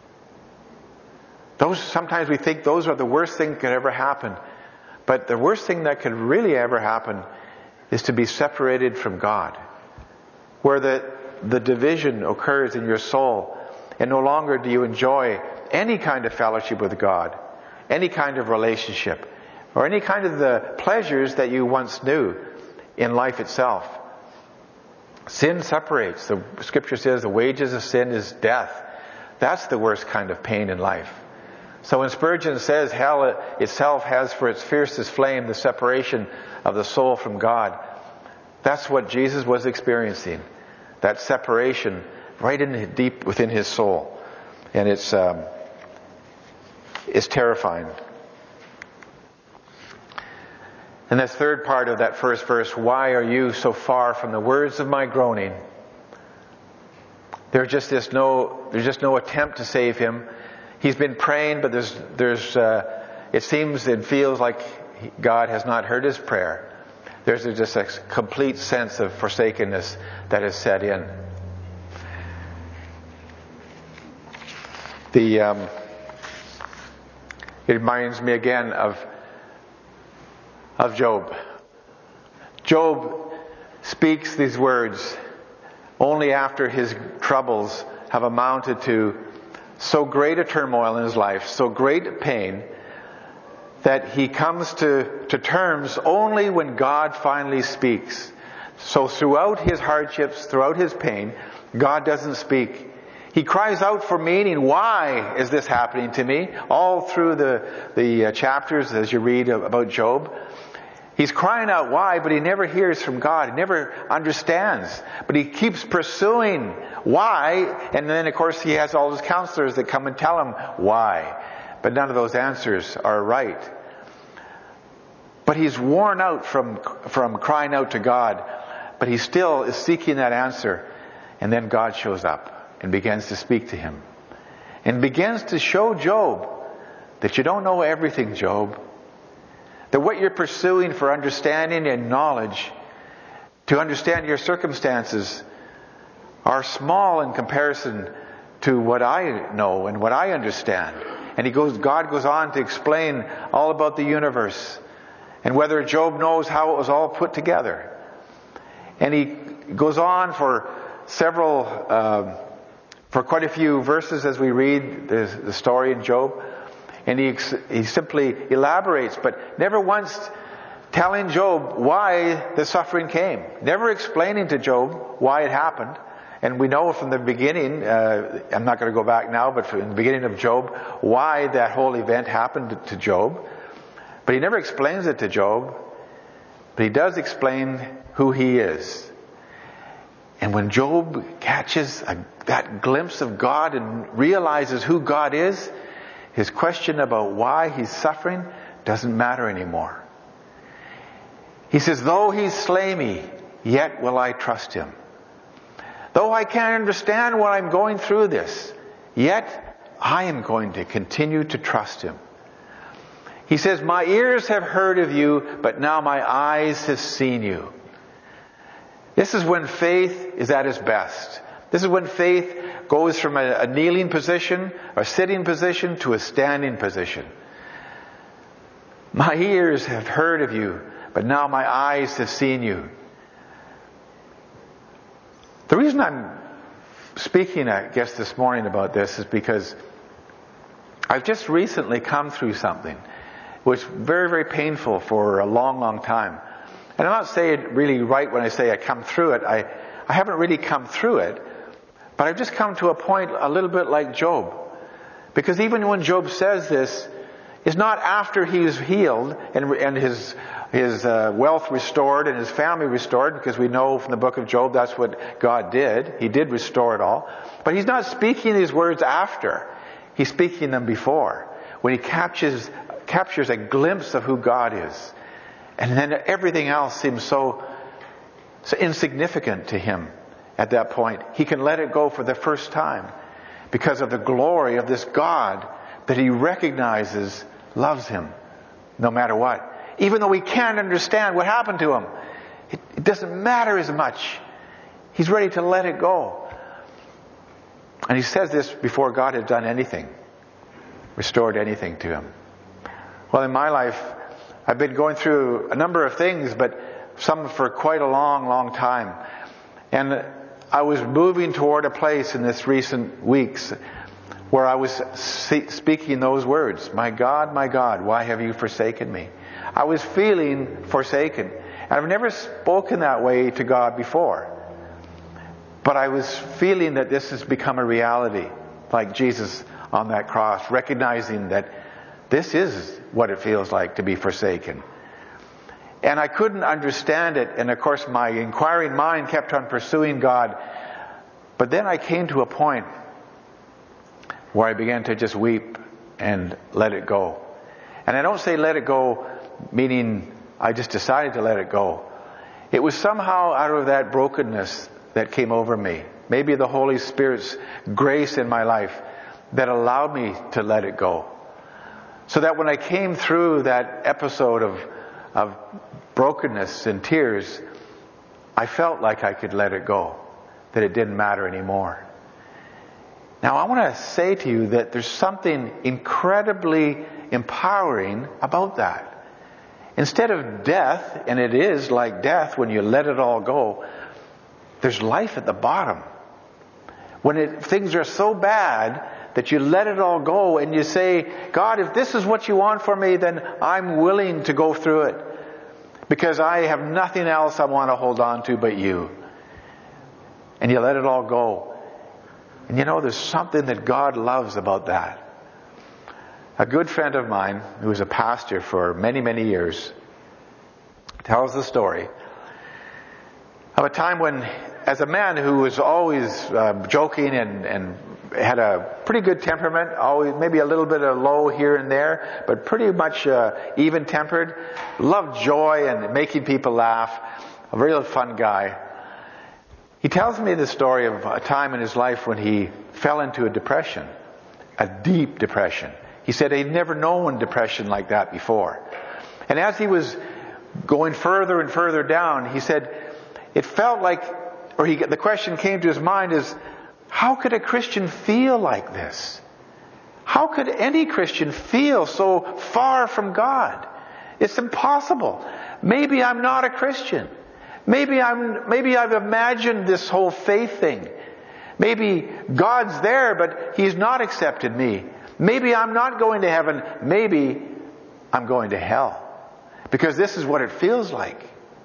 Those, sometimes we think those are the worst thing that could ever happen. But the worst thing that could really ever happen is to be separated from God. Where the, the division occurs in your soul, and no longer do you enjoy any kind of fellowship with God, any kind of relationship, or any kind of the pleasures that you once knew in life itself. Sin separates. The scripture says the wages of sin is death. That's the worst kind of pain in life. So when Spurgeon says hell itself has for its fiercest flame the separation of the soul from God, that's what Jesus was experiencing. That separation right in deep within his soul. And it's um, it's terrifying. And this third part of that first verse, why are you so far from the words of my groaning? There's just this no, there's just no attempt to save him. He's been praying, but there's, there's, uh, it seems and feels like God has not heard his prayer. There's a, just a complete sense of forsakenness that has set in. The, um, it reminds me again of, of Job. Job speaks these words only after his troubles have amounted to so great a turmoil in his life, so great a pain, that he comes to, to terms only when God finally speaks. So throughout his hardships, throughout his pain, God doesn't speak. He cries out for meaning. Why is this happening to me? All through the, the chapters as you read about Job. He's crying out why, but he never hears from God. He never understands. But he keeps pursuing why, and then of course he has all his counselors that come and tell him why. But none of those answers are right. But he's worn out from, from crying out to God, but he still is seeking that answer. And then God shows up and begins to speak to him. And begins to show Job that you don't know everything, Job. That what you're pursuing for understanding and knowledge, to understand your circumstances, are small in comparison to what I know and what I understand. And he goes, God goes on to explain all about the universe and whether Job knows how it was all put together. And he goes on for several, uh, for quite a few verses as we read the, the story in Job. And he, he simply elaborates, but never once telling Job why the suffering came. Never explaining to Job why it happened. And we know from the beginning, uh, I'm not going to go back now, but from the beginning of Job, why that whole event happened to Job. But he never explains it to Job. But he does explain who he is. And when Job catches a, that glimpse of God and realizes who God is, his question about why he's suffering doesn't matter anymore. He says, though he slay me, yet will I trust him. Though I can't understand why I'm going through this, yet I am going to continue to trust him. He says, my ears have heard of you, but now my eyes have seen you. This is when faith is at its best. This is when faith goes from a, a kneeling position, a sitting position, to a standing position. My ears have heard of you, but now my eyes have seen you. The reason I'm speaking, I guess, this morning about this is because I've just recently come through something which was very, very painful for a long, long time. And I'm not saying it really right when I say I come through it. I, I haven't really come through it. But I've just come to a point a little bit like Job. Because even when Job says this, it's not after he's healed and, and his, his uh, wealth restored and his family restored, because we know from the book of Job that's what God did. He did restore it all. But he's not speaking these words after. He's speaking them before. When he captures, captures a glimpse of who God is. And then everything else seems so, so insignificant to him. At that point, he can let it go for the first time because of the glory of this God that he recognizes loves him no matter what. Even though he can't understand what happened to him, it, it doesn't matter as much. He's ready to let it go. And he says this before God had done anything, restored anything to him. Well, in my life, I've been going through a number of things, but some for quite a long, long time. And I was moving toward a place in this recent weeks where I was speaking those words. My God, my God, why have you forsaken me? I was feeling forsaken. And I've never spoken that way to God before. But I was feeling that this has become a reality, like Jesus on that cross, recognizing that this is what it feels like to be forsaken. And I couldn't understand it. And of course, my inquiring mind kept on pursuing God. But then I came to a point where I began to just weep and let it go. And I don't say let it go meaning I just decided to let it go. It was somehow out of that brokenness that came over me. Maybe the Holy Spirit's grace in my life that allowed me to let it go. So that when I came through that episode of, of brokenness and tears, I felt like I could let it go, that it didn't matter anymore. Now I want to say to you that there's something incredibly empowering about that. Instead of death, and it is like death when you let it all go, there's life at the bottom. When it, things are so bad that you let it all go and you say, God, if this is what you want for me, then I'm willing to go through it. Because I have nothing else I want to hold on to but you. And you let it all go. And you know, there's something that God loves about that. A good friend of mine, who was a pastor for many, many years, tells the story of a time when, as a man who was always uh, joking and, and had a pretty good temperament, always maybe a little bit of low here and there, but pretty much uh, even-tempered, loved joy and making people laugh, a real fun guy. He tells me the story of a time in his life when he fell into a depression, a deep depression. He said he'd never known depression like that before. And as he was going further and further down, he said it felt like, or he, the question came to his mind is, how could a Christian feel like this? How could any Christian feel so far from God? It's impossible. Maybe I'm not a Christian. Maybe I'm, maybe I've imagined this whole faith thing. Maybe God's there, but He's not accepted me. Maybe I'm not going to heaven. Maybe I'm going to hell. Because this is what it feels like.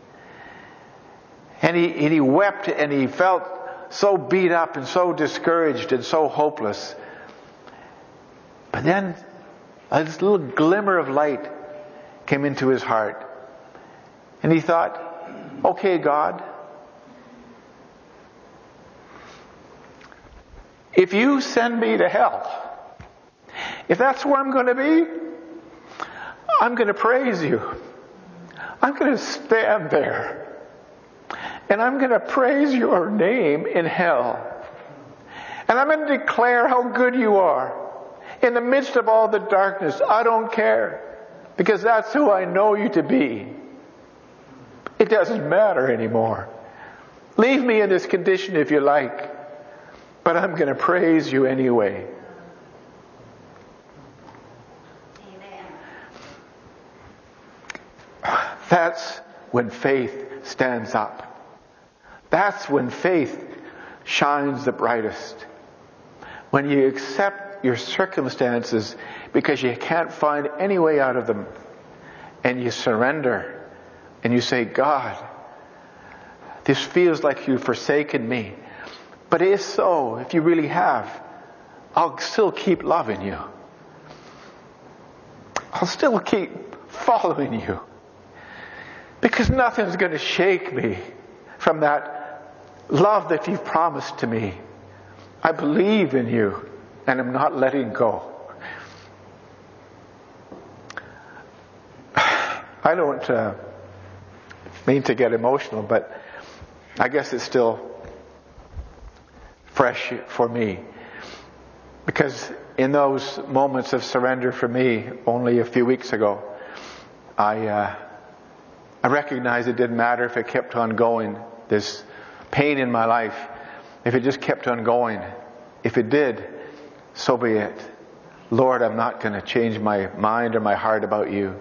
And he, and he wept and he felt so beat up and so discouraged and so hopeless. But then this little glimmer of light came into his heart. And he thought, okay, God, if you send me to hell, if that's where I'm going to be, I'm going to praise you. I'm going to stand there. And I'm going to praise your name in hell. And I'm going to declare how good you are. In the midst of all the darkness, I don't care. Because that's who I know you to be. It doesn't matter anymore. Leave me in this condition if you like. But I'm going to praise you anyway. That's when faith stands up. That's when faith shines the brightest. When you accept your circumstances because you can't find any way out of them, and you surrender and you say, God, this feels like you've forsaken me. But if so, if you really have, I'll still keep loving you. I'll still keep following you. Because nothing's going to shake me from that love that you've promised to me. I believe in you and I'm not letting go. I don't uh, mean to get emotional, but I guess it's still fresh for me. Because in those moments of surrender for me, only a few weeks ago, I uh, I recognized it didn't matter if it kept on going. This pain in my life, if it just kept on going. If it did, so be it. Lord, I'm not going to change my mind or my heart about you.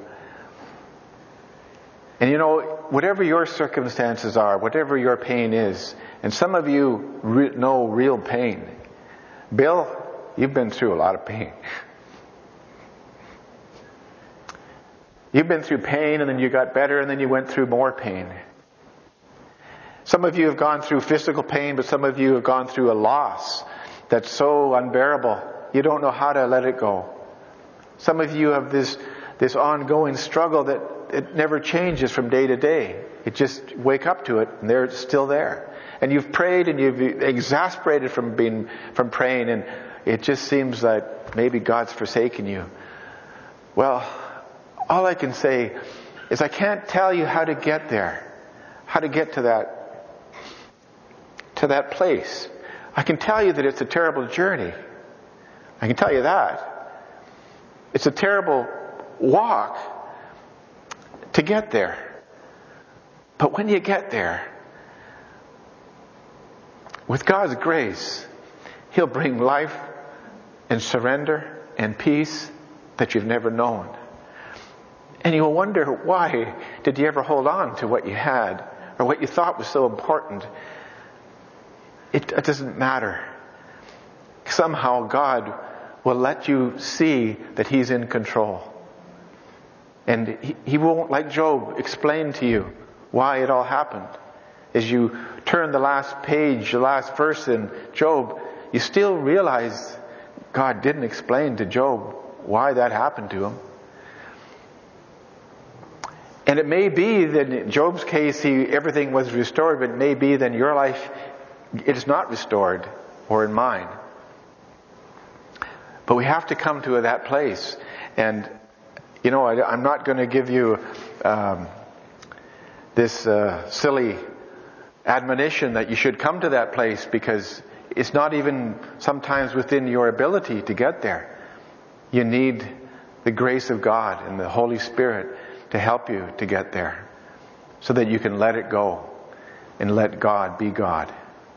And you know, whatever your circumstances are, whatever your pain is, and some of you re- know real pain. Bill, you've been through a lot of pain. You've been through pain and then you got better and then you went through more pain. Some of you have gone through physical pain, but some of you have gone through a loss that's so unbearable. You don't know how to let it go. Some of you have this, this ongoing struggle that it never changes from day to day. It just wake up to it and there it's still there. And you've prayed and you've exasperated from being, from praying, and it just seems that maybe God's forsaken you. Well, all I can say is I can't tell you how to get there, how to get to that, to that place. I can tell you that it's a terrible journey. I can tell you that. It's a terrible walk to get there. But when you get there, with God's grace, He'll bring life and surrender and peace that you've never known. And you'll wonder, why did you ever hold on to what you had or what you thought was so important? It, it doesn't matter. Somehow God will let you see that He's in control. And he, he won't, like Job, explain to you why it all happened. As you turn the last page, the last verse in Job, you still realize God didn't explain to Job why that happened to him. And it may be that in Job's case, he, everything was restored, but it may be that in your life, it is not restored, or in mine. But we have to come to that place. And, you know, I, I'm not going to give you um, this uh, silly admonition that you should come to that place, because it's not even sometimes within your ability to get there. You need the grace of God and the Holy Spirit to help you to get there, so that you can let it go and let God be God.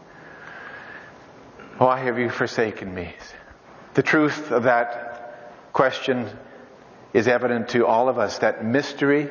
Why have you forsaken me? The truth of that question is evident to all of us. That mystery,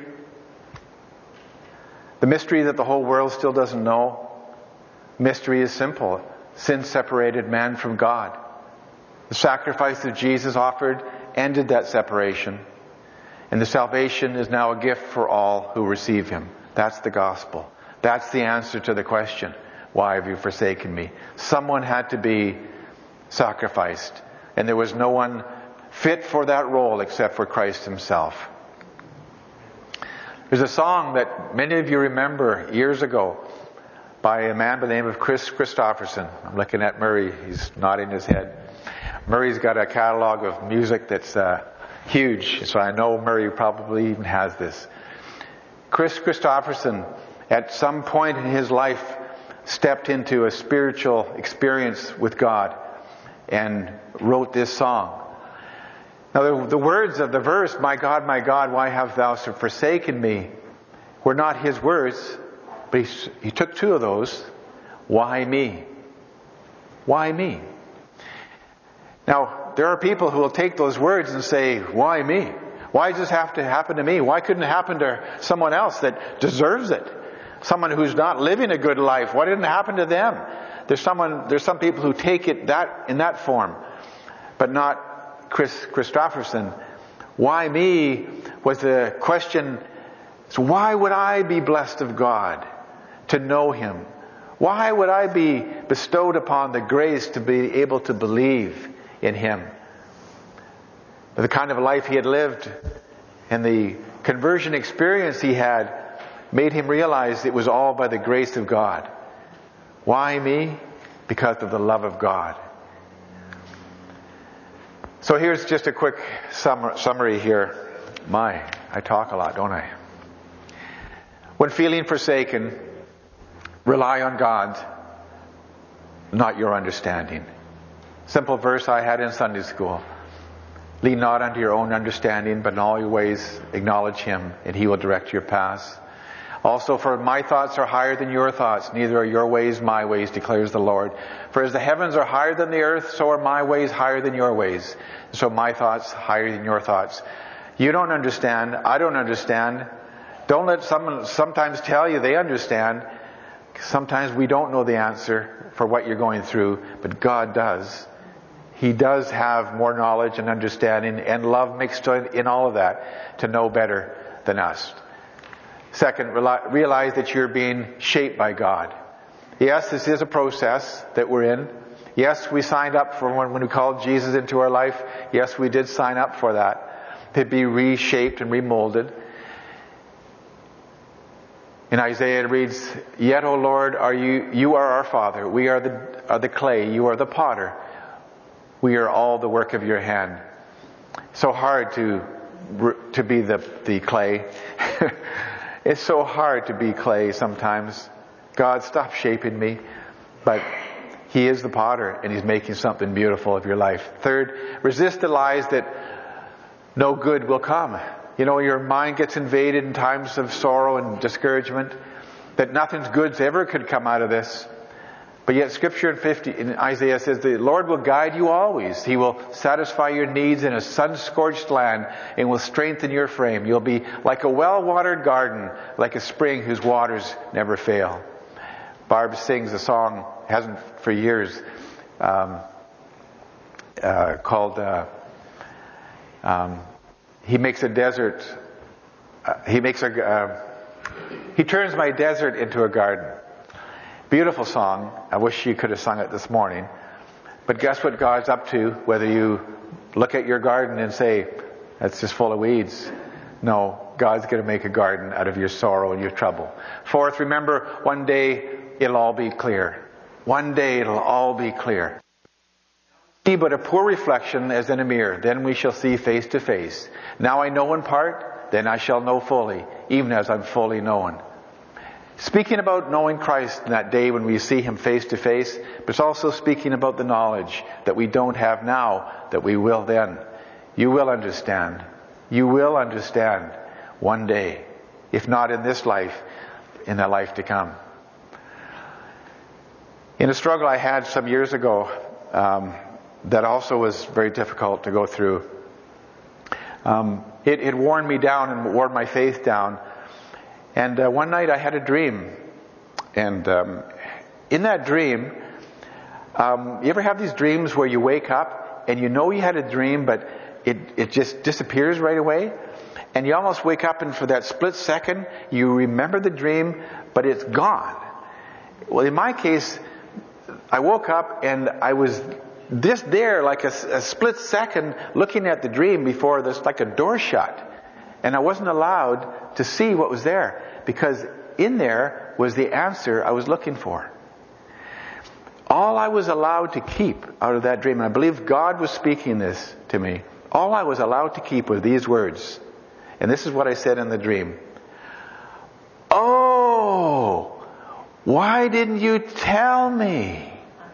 the mystery that the whole world still doesn't know, mystery is simple. Sin separated man from God. The sacrifice that Jesus offered ended that separation. And the salvation is now a gift for all who receive Him. That's the gospel. That's the answer to the question, why have you forsaken me? Someone had to be sacrificed. And there was no one fit for that role except for Christ Himself. There's a song that many of you remember years ago by a man by the name of Chris Christopherson. I'm looking at Murray. He's nodding his head. Murray's got a catalog of music that's uh, huge. So I know Murray probably even has this. Chris Christopherson, at some point in his life, stepped into a spiritual experience with God and wrote this song. Now the, the words of the verse, "My God, my God, why hast thou forsaken me?" were not his words, but he, he took two of those. Why me? Why me? Now, there are people who will take those words and say, why me? Why does this have to happen to me? Why couldn't it happen to someone else that deserves it? Someone who's not living a good life. Why didn't it happen to them? There's someone, there's some people who take it that, in that form, but not Chris Christopherson. Why me was the question. So why would I be blessed of God to know Him? Why would I be bestowed upon the grace to be able to believe in Him? The kind of life he had lived and the conversion experience he had made him realize it was all by the grace of God. Why me? Because of the love of God. So here's just a quick summary here. My, I talk a lot, don't I? When feeling forsaken, rely on God, not your understanding. Simple verse I had in Sunday school. Lean not unto your own understanding, but in all your ways acknowledge Him, and He will direct your paths. Also, for my thoughts are higher than your thoughts, neither are your ways my ways, declares the Lord. For as the heavens are higher than the earth, so are my ways higher than your ways. So my thoughts higher than your thoughts. You don't understand. I don't understand. Don't let someone sometimes tell you they understand. Sometimes we don't know the answer for what you're going through, but God does. He does have more knowledge and understanding and love mixed in all of that to know better than us. Second, realize that you're being shaped by God. Yes, this is a process that we're in. Yes, we signed up for when, when we called Jesus into our life. Yes, we did sign up for that, to be reshaped and remolded. In Isaiah it reads, "Yet, O Lord, are you, you are our Father. We are the, are the clay. You are the potter. We are all the work of your hand." So hard to, to be the, the clay. It's so hard to be clay sometimes. God, stop shaping me. But He is the potter, and He's making something beautiful of your life. Third, resist the lies that no good will come. You know, your mind gets invaded in times of sorrow and discouragement, that nothing's good ever could come out of this. But yet Scripture in fifty, in Isaiah says, the Lord will guide you always. He will satisfy your needs in a sun-scorched land and will strengthen your frame. You'll be like a well-watered garden, like a spring whose waters never fail. Barb sings a song, hasn't for years, um, uh, called uh, um, He makes a desert, uh, he makes a, uh, he turns my desert into a garden. Beautiful song. I wish you could have sung it this morning. But guess what God's up to? Whether you look at your garden and say, that's just full of weeds. No, God's going to make a garden out of your sorrow and your trouble. Fourth, remember, one day it'll all be clear. One day it'll all be clear. See but a poor reflection as in a mirror. Then we shall see face to face. Now I know in part, then I shall know fully, even as I'm fully known. Speaking about knowing Christ in that day when we see Him face to face, but it's also speaking about the knowledge that we don't have now, that we will then. You will understand. You will understand one day, if not in this life, in the life to come. In a struggle I had some years ago, um, that also was very difficult to go through. Um, it, it worn me down and wore my faith down. And uh, one night I had a dream. And um, in that dream, um, you ever have these dreams where you wake up and you know you had a dream, but it, it just disappears right away? And you almost wake up and for that split second, you remember the dream, but it's gone. Well, in my case, I woke up and I was just there like a, a split second looking at the dream before there's like a door shut. And I wasn't allowed to see what was there because in there was the answer I was looking for. All I was allowed to keep out of that dream, and I believe God was speaking this to me, all I was allowed to keep were these words. And this is what I said in the dream. Oh, why didn't you tell me?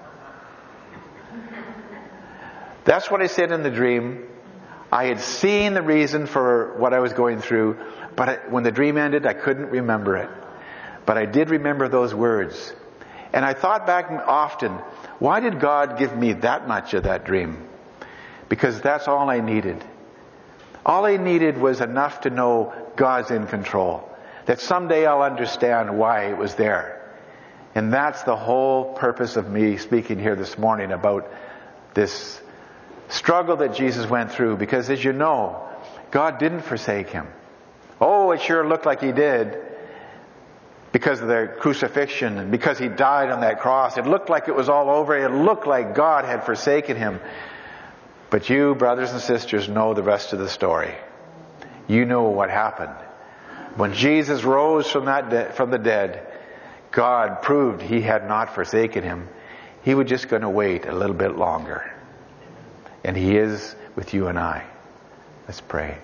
That's what I said in the dream. I had seen the reason for what I was going through, but I, when the dream ended, I couldn't remember it. But I did remember those words. And I thought back often, why did God give me that much of that dream? Because that's all I needed. All I needed was enough to know God's in control. That someday I'll understand why it was there. And that's the whole purpose of me speaking here this morning about this struggle that Jesus went through, because as you know, God didn't forsake him. Oh, it sure looked like he did because of the crucifixion and because he died on that cross. It looked like it was all over. It looked like God had forsaken him. But you, brothers and sisters, know the rest of the story. You know what happened. When Jesus rose from that de- from the dead, God proved he had not forsaken him. He was just going to wait a little bit longer. And he is with you and I. Let's pray.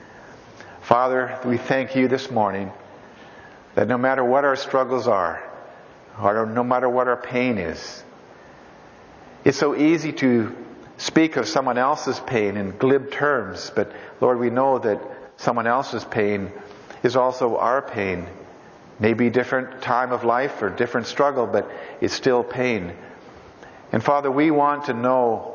Father, we thank you this morning that no matter what our struggles are, or no matter what our pain is, it's so easy to speak of someone else's pain in glib terms, but Lord, we know that someone else's pain is also our pain. Maybe different time of life or different struggle, but it's still pain. And Father, we want to know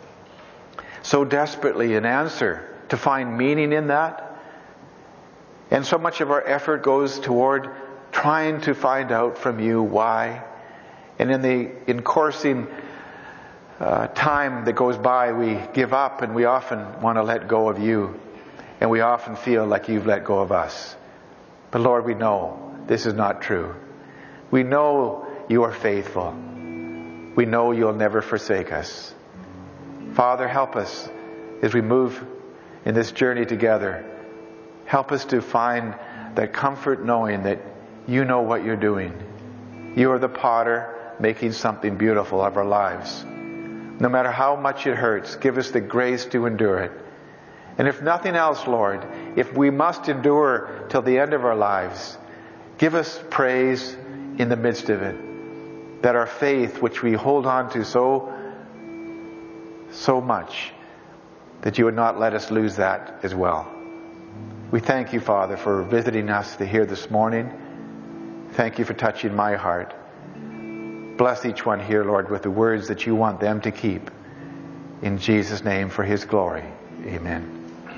so desperately an answer, to find meaning in that. And so much of our effort goes toward trying to find out from you why. And in the in coursing uh, time that goes by, we give up and we often want to let go of you. And we often feel like you've let go of us. But Lord, we know this is not true. We know you are faithful. We know you'll never forsake us. Father, help us as we move in this journey together. Help us to find that comfort knowing that you know what you're doing. You are the potter making something beautiful of our lives. No matter how much it hurts, give us the grace to endure it. And if nothing else, Lord, if we must endure till the end of our lives, give us praise in the midst of it. that our faith, which we hold on to so, so much, that you would not let us lose that as well. We thank you, Father, for visiting us here this morning. Thank you for touching my heart. Bless each one here, Lord, with the words that you want them to keep. In Jesus' name, for his glory. Amen.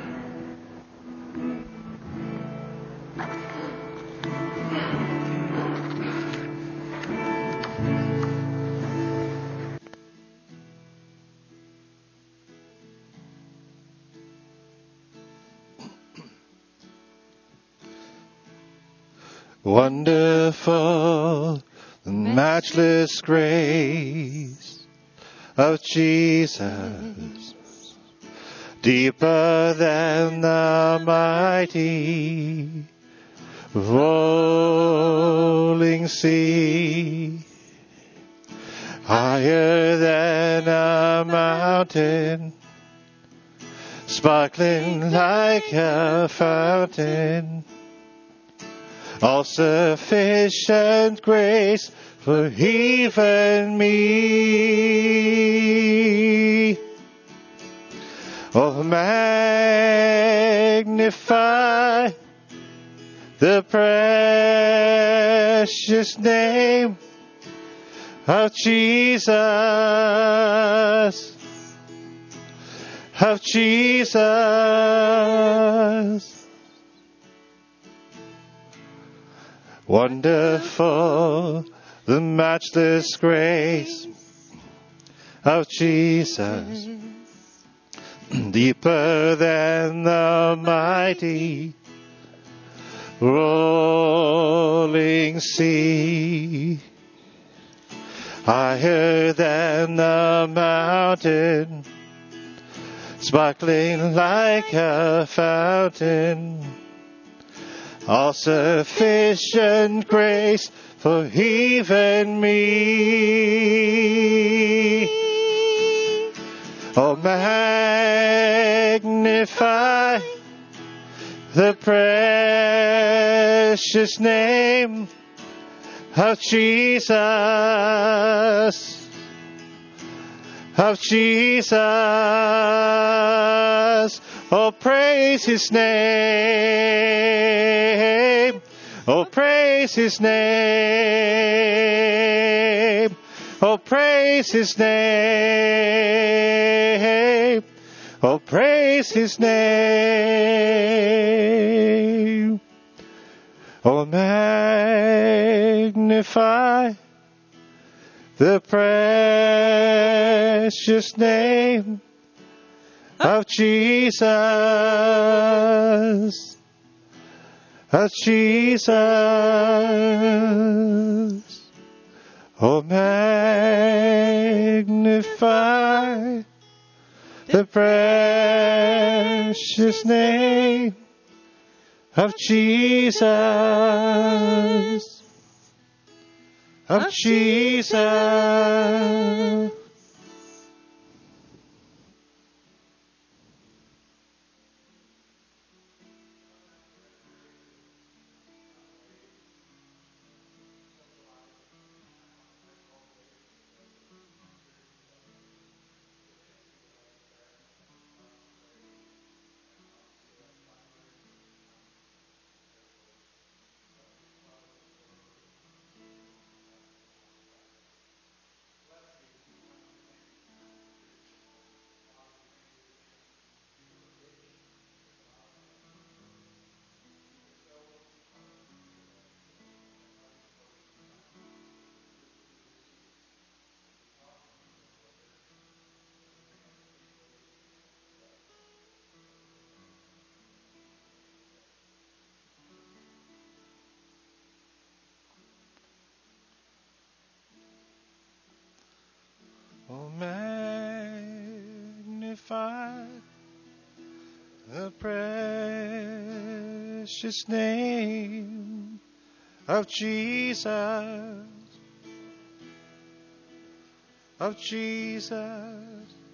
Wonderful, the matchless grace of Jesus, deeper than the mighty rolling sea, higher than a mountain, sparkling like a fountain. All sufficient grace for even me. Oh, magnify the precious name of Jesus, of Jesus. Wonderful, the matchless grace of Jesus, deeper than the mighty rolling sea, higher than the mountain, sparkling like a fountain. All sufficient grace for even me. Oh, magnify the precious name of Jesus, of Jesus. Oh, praise his name. Oh, praise his name. Oh, praise his name. Oh, praise his name. Oh, magnify the precious name of Jesus, of Jesus. Oh, magnify the precious name of Jesus, of Jesus. Oh, magnify the precious name of Jesus, of Jesus.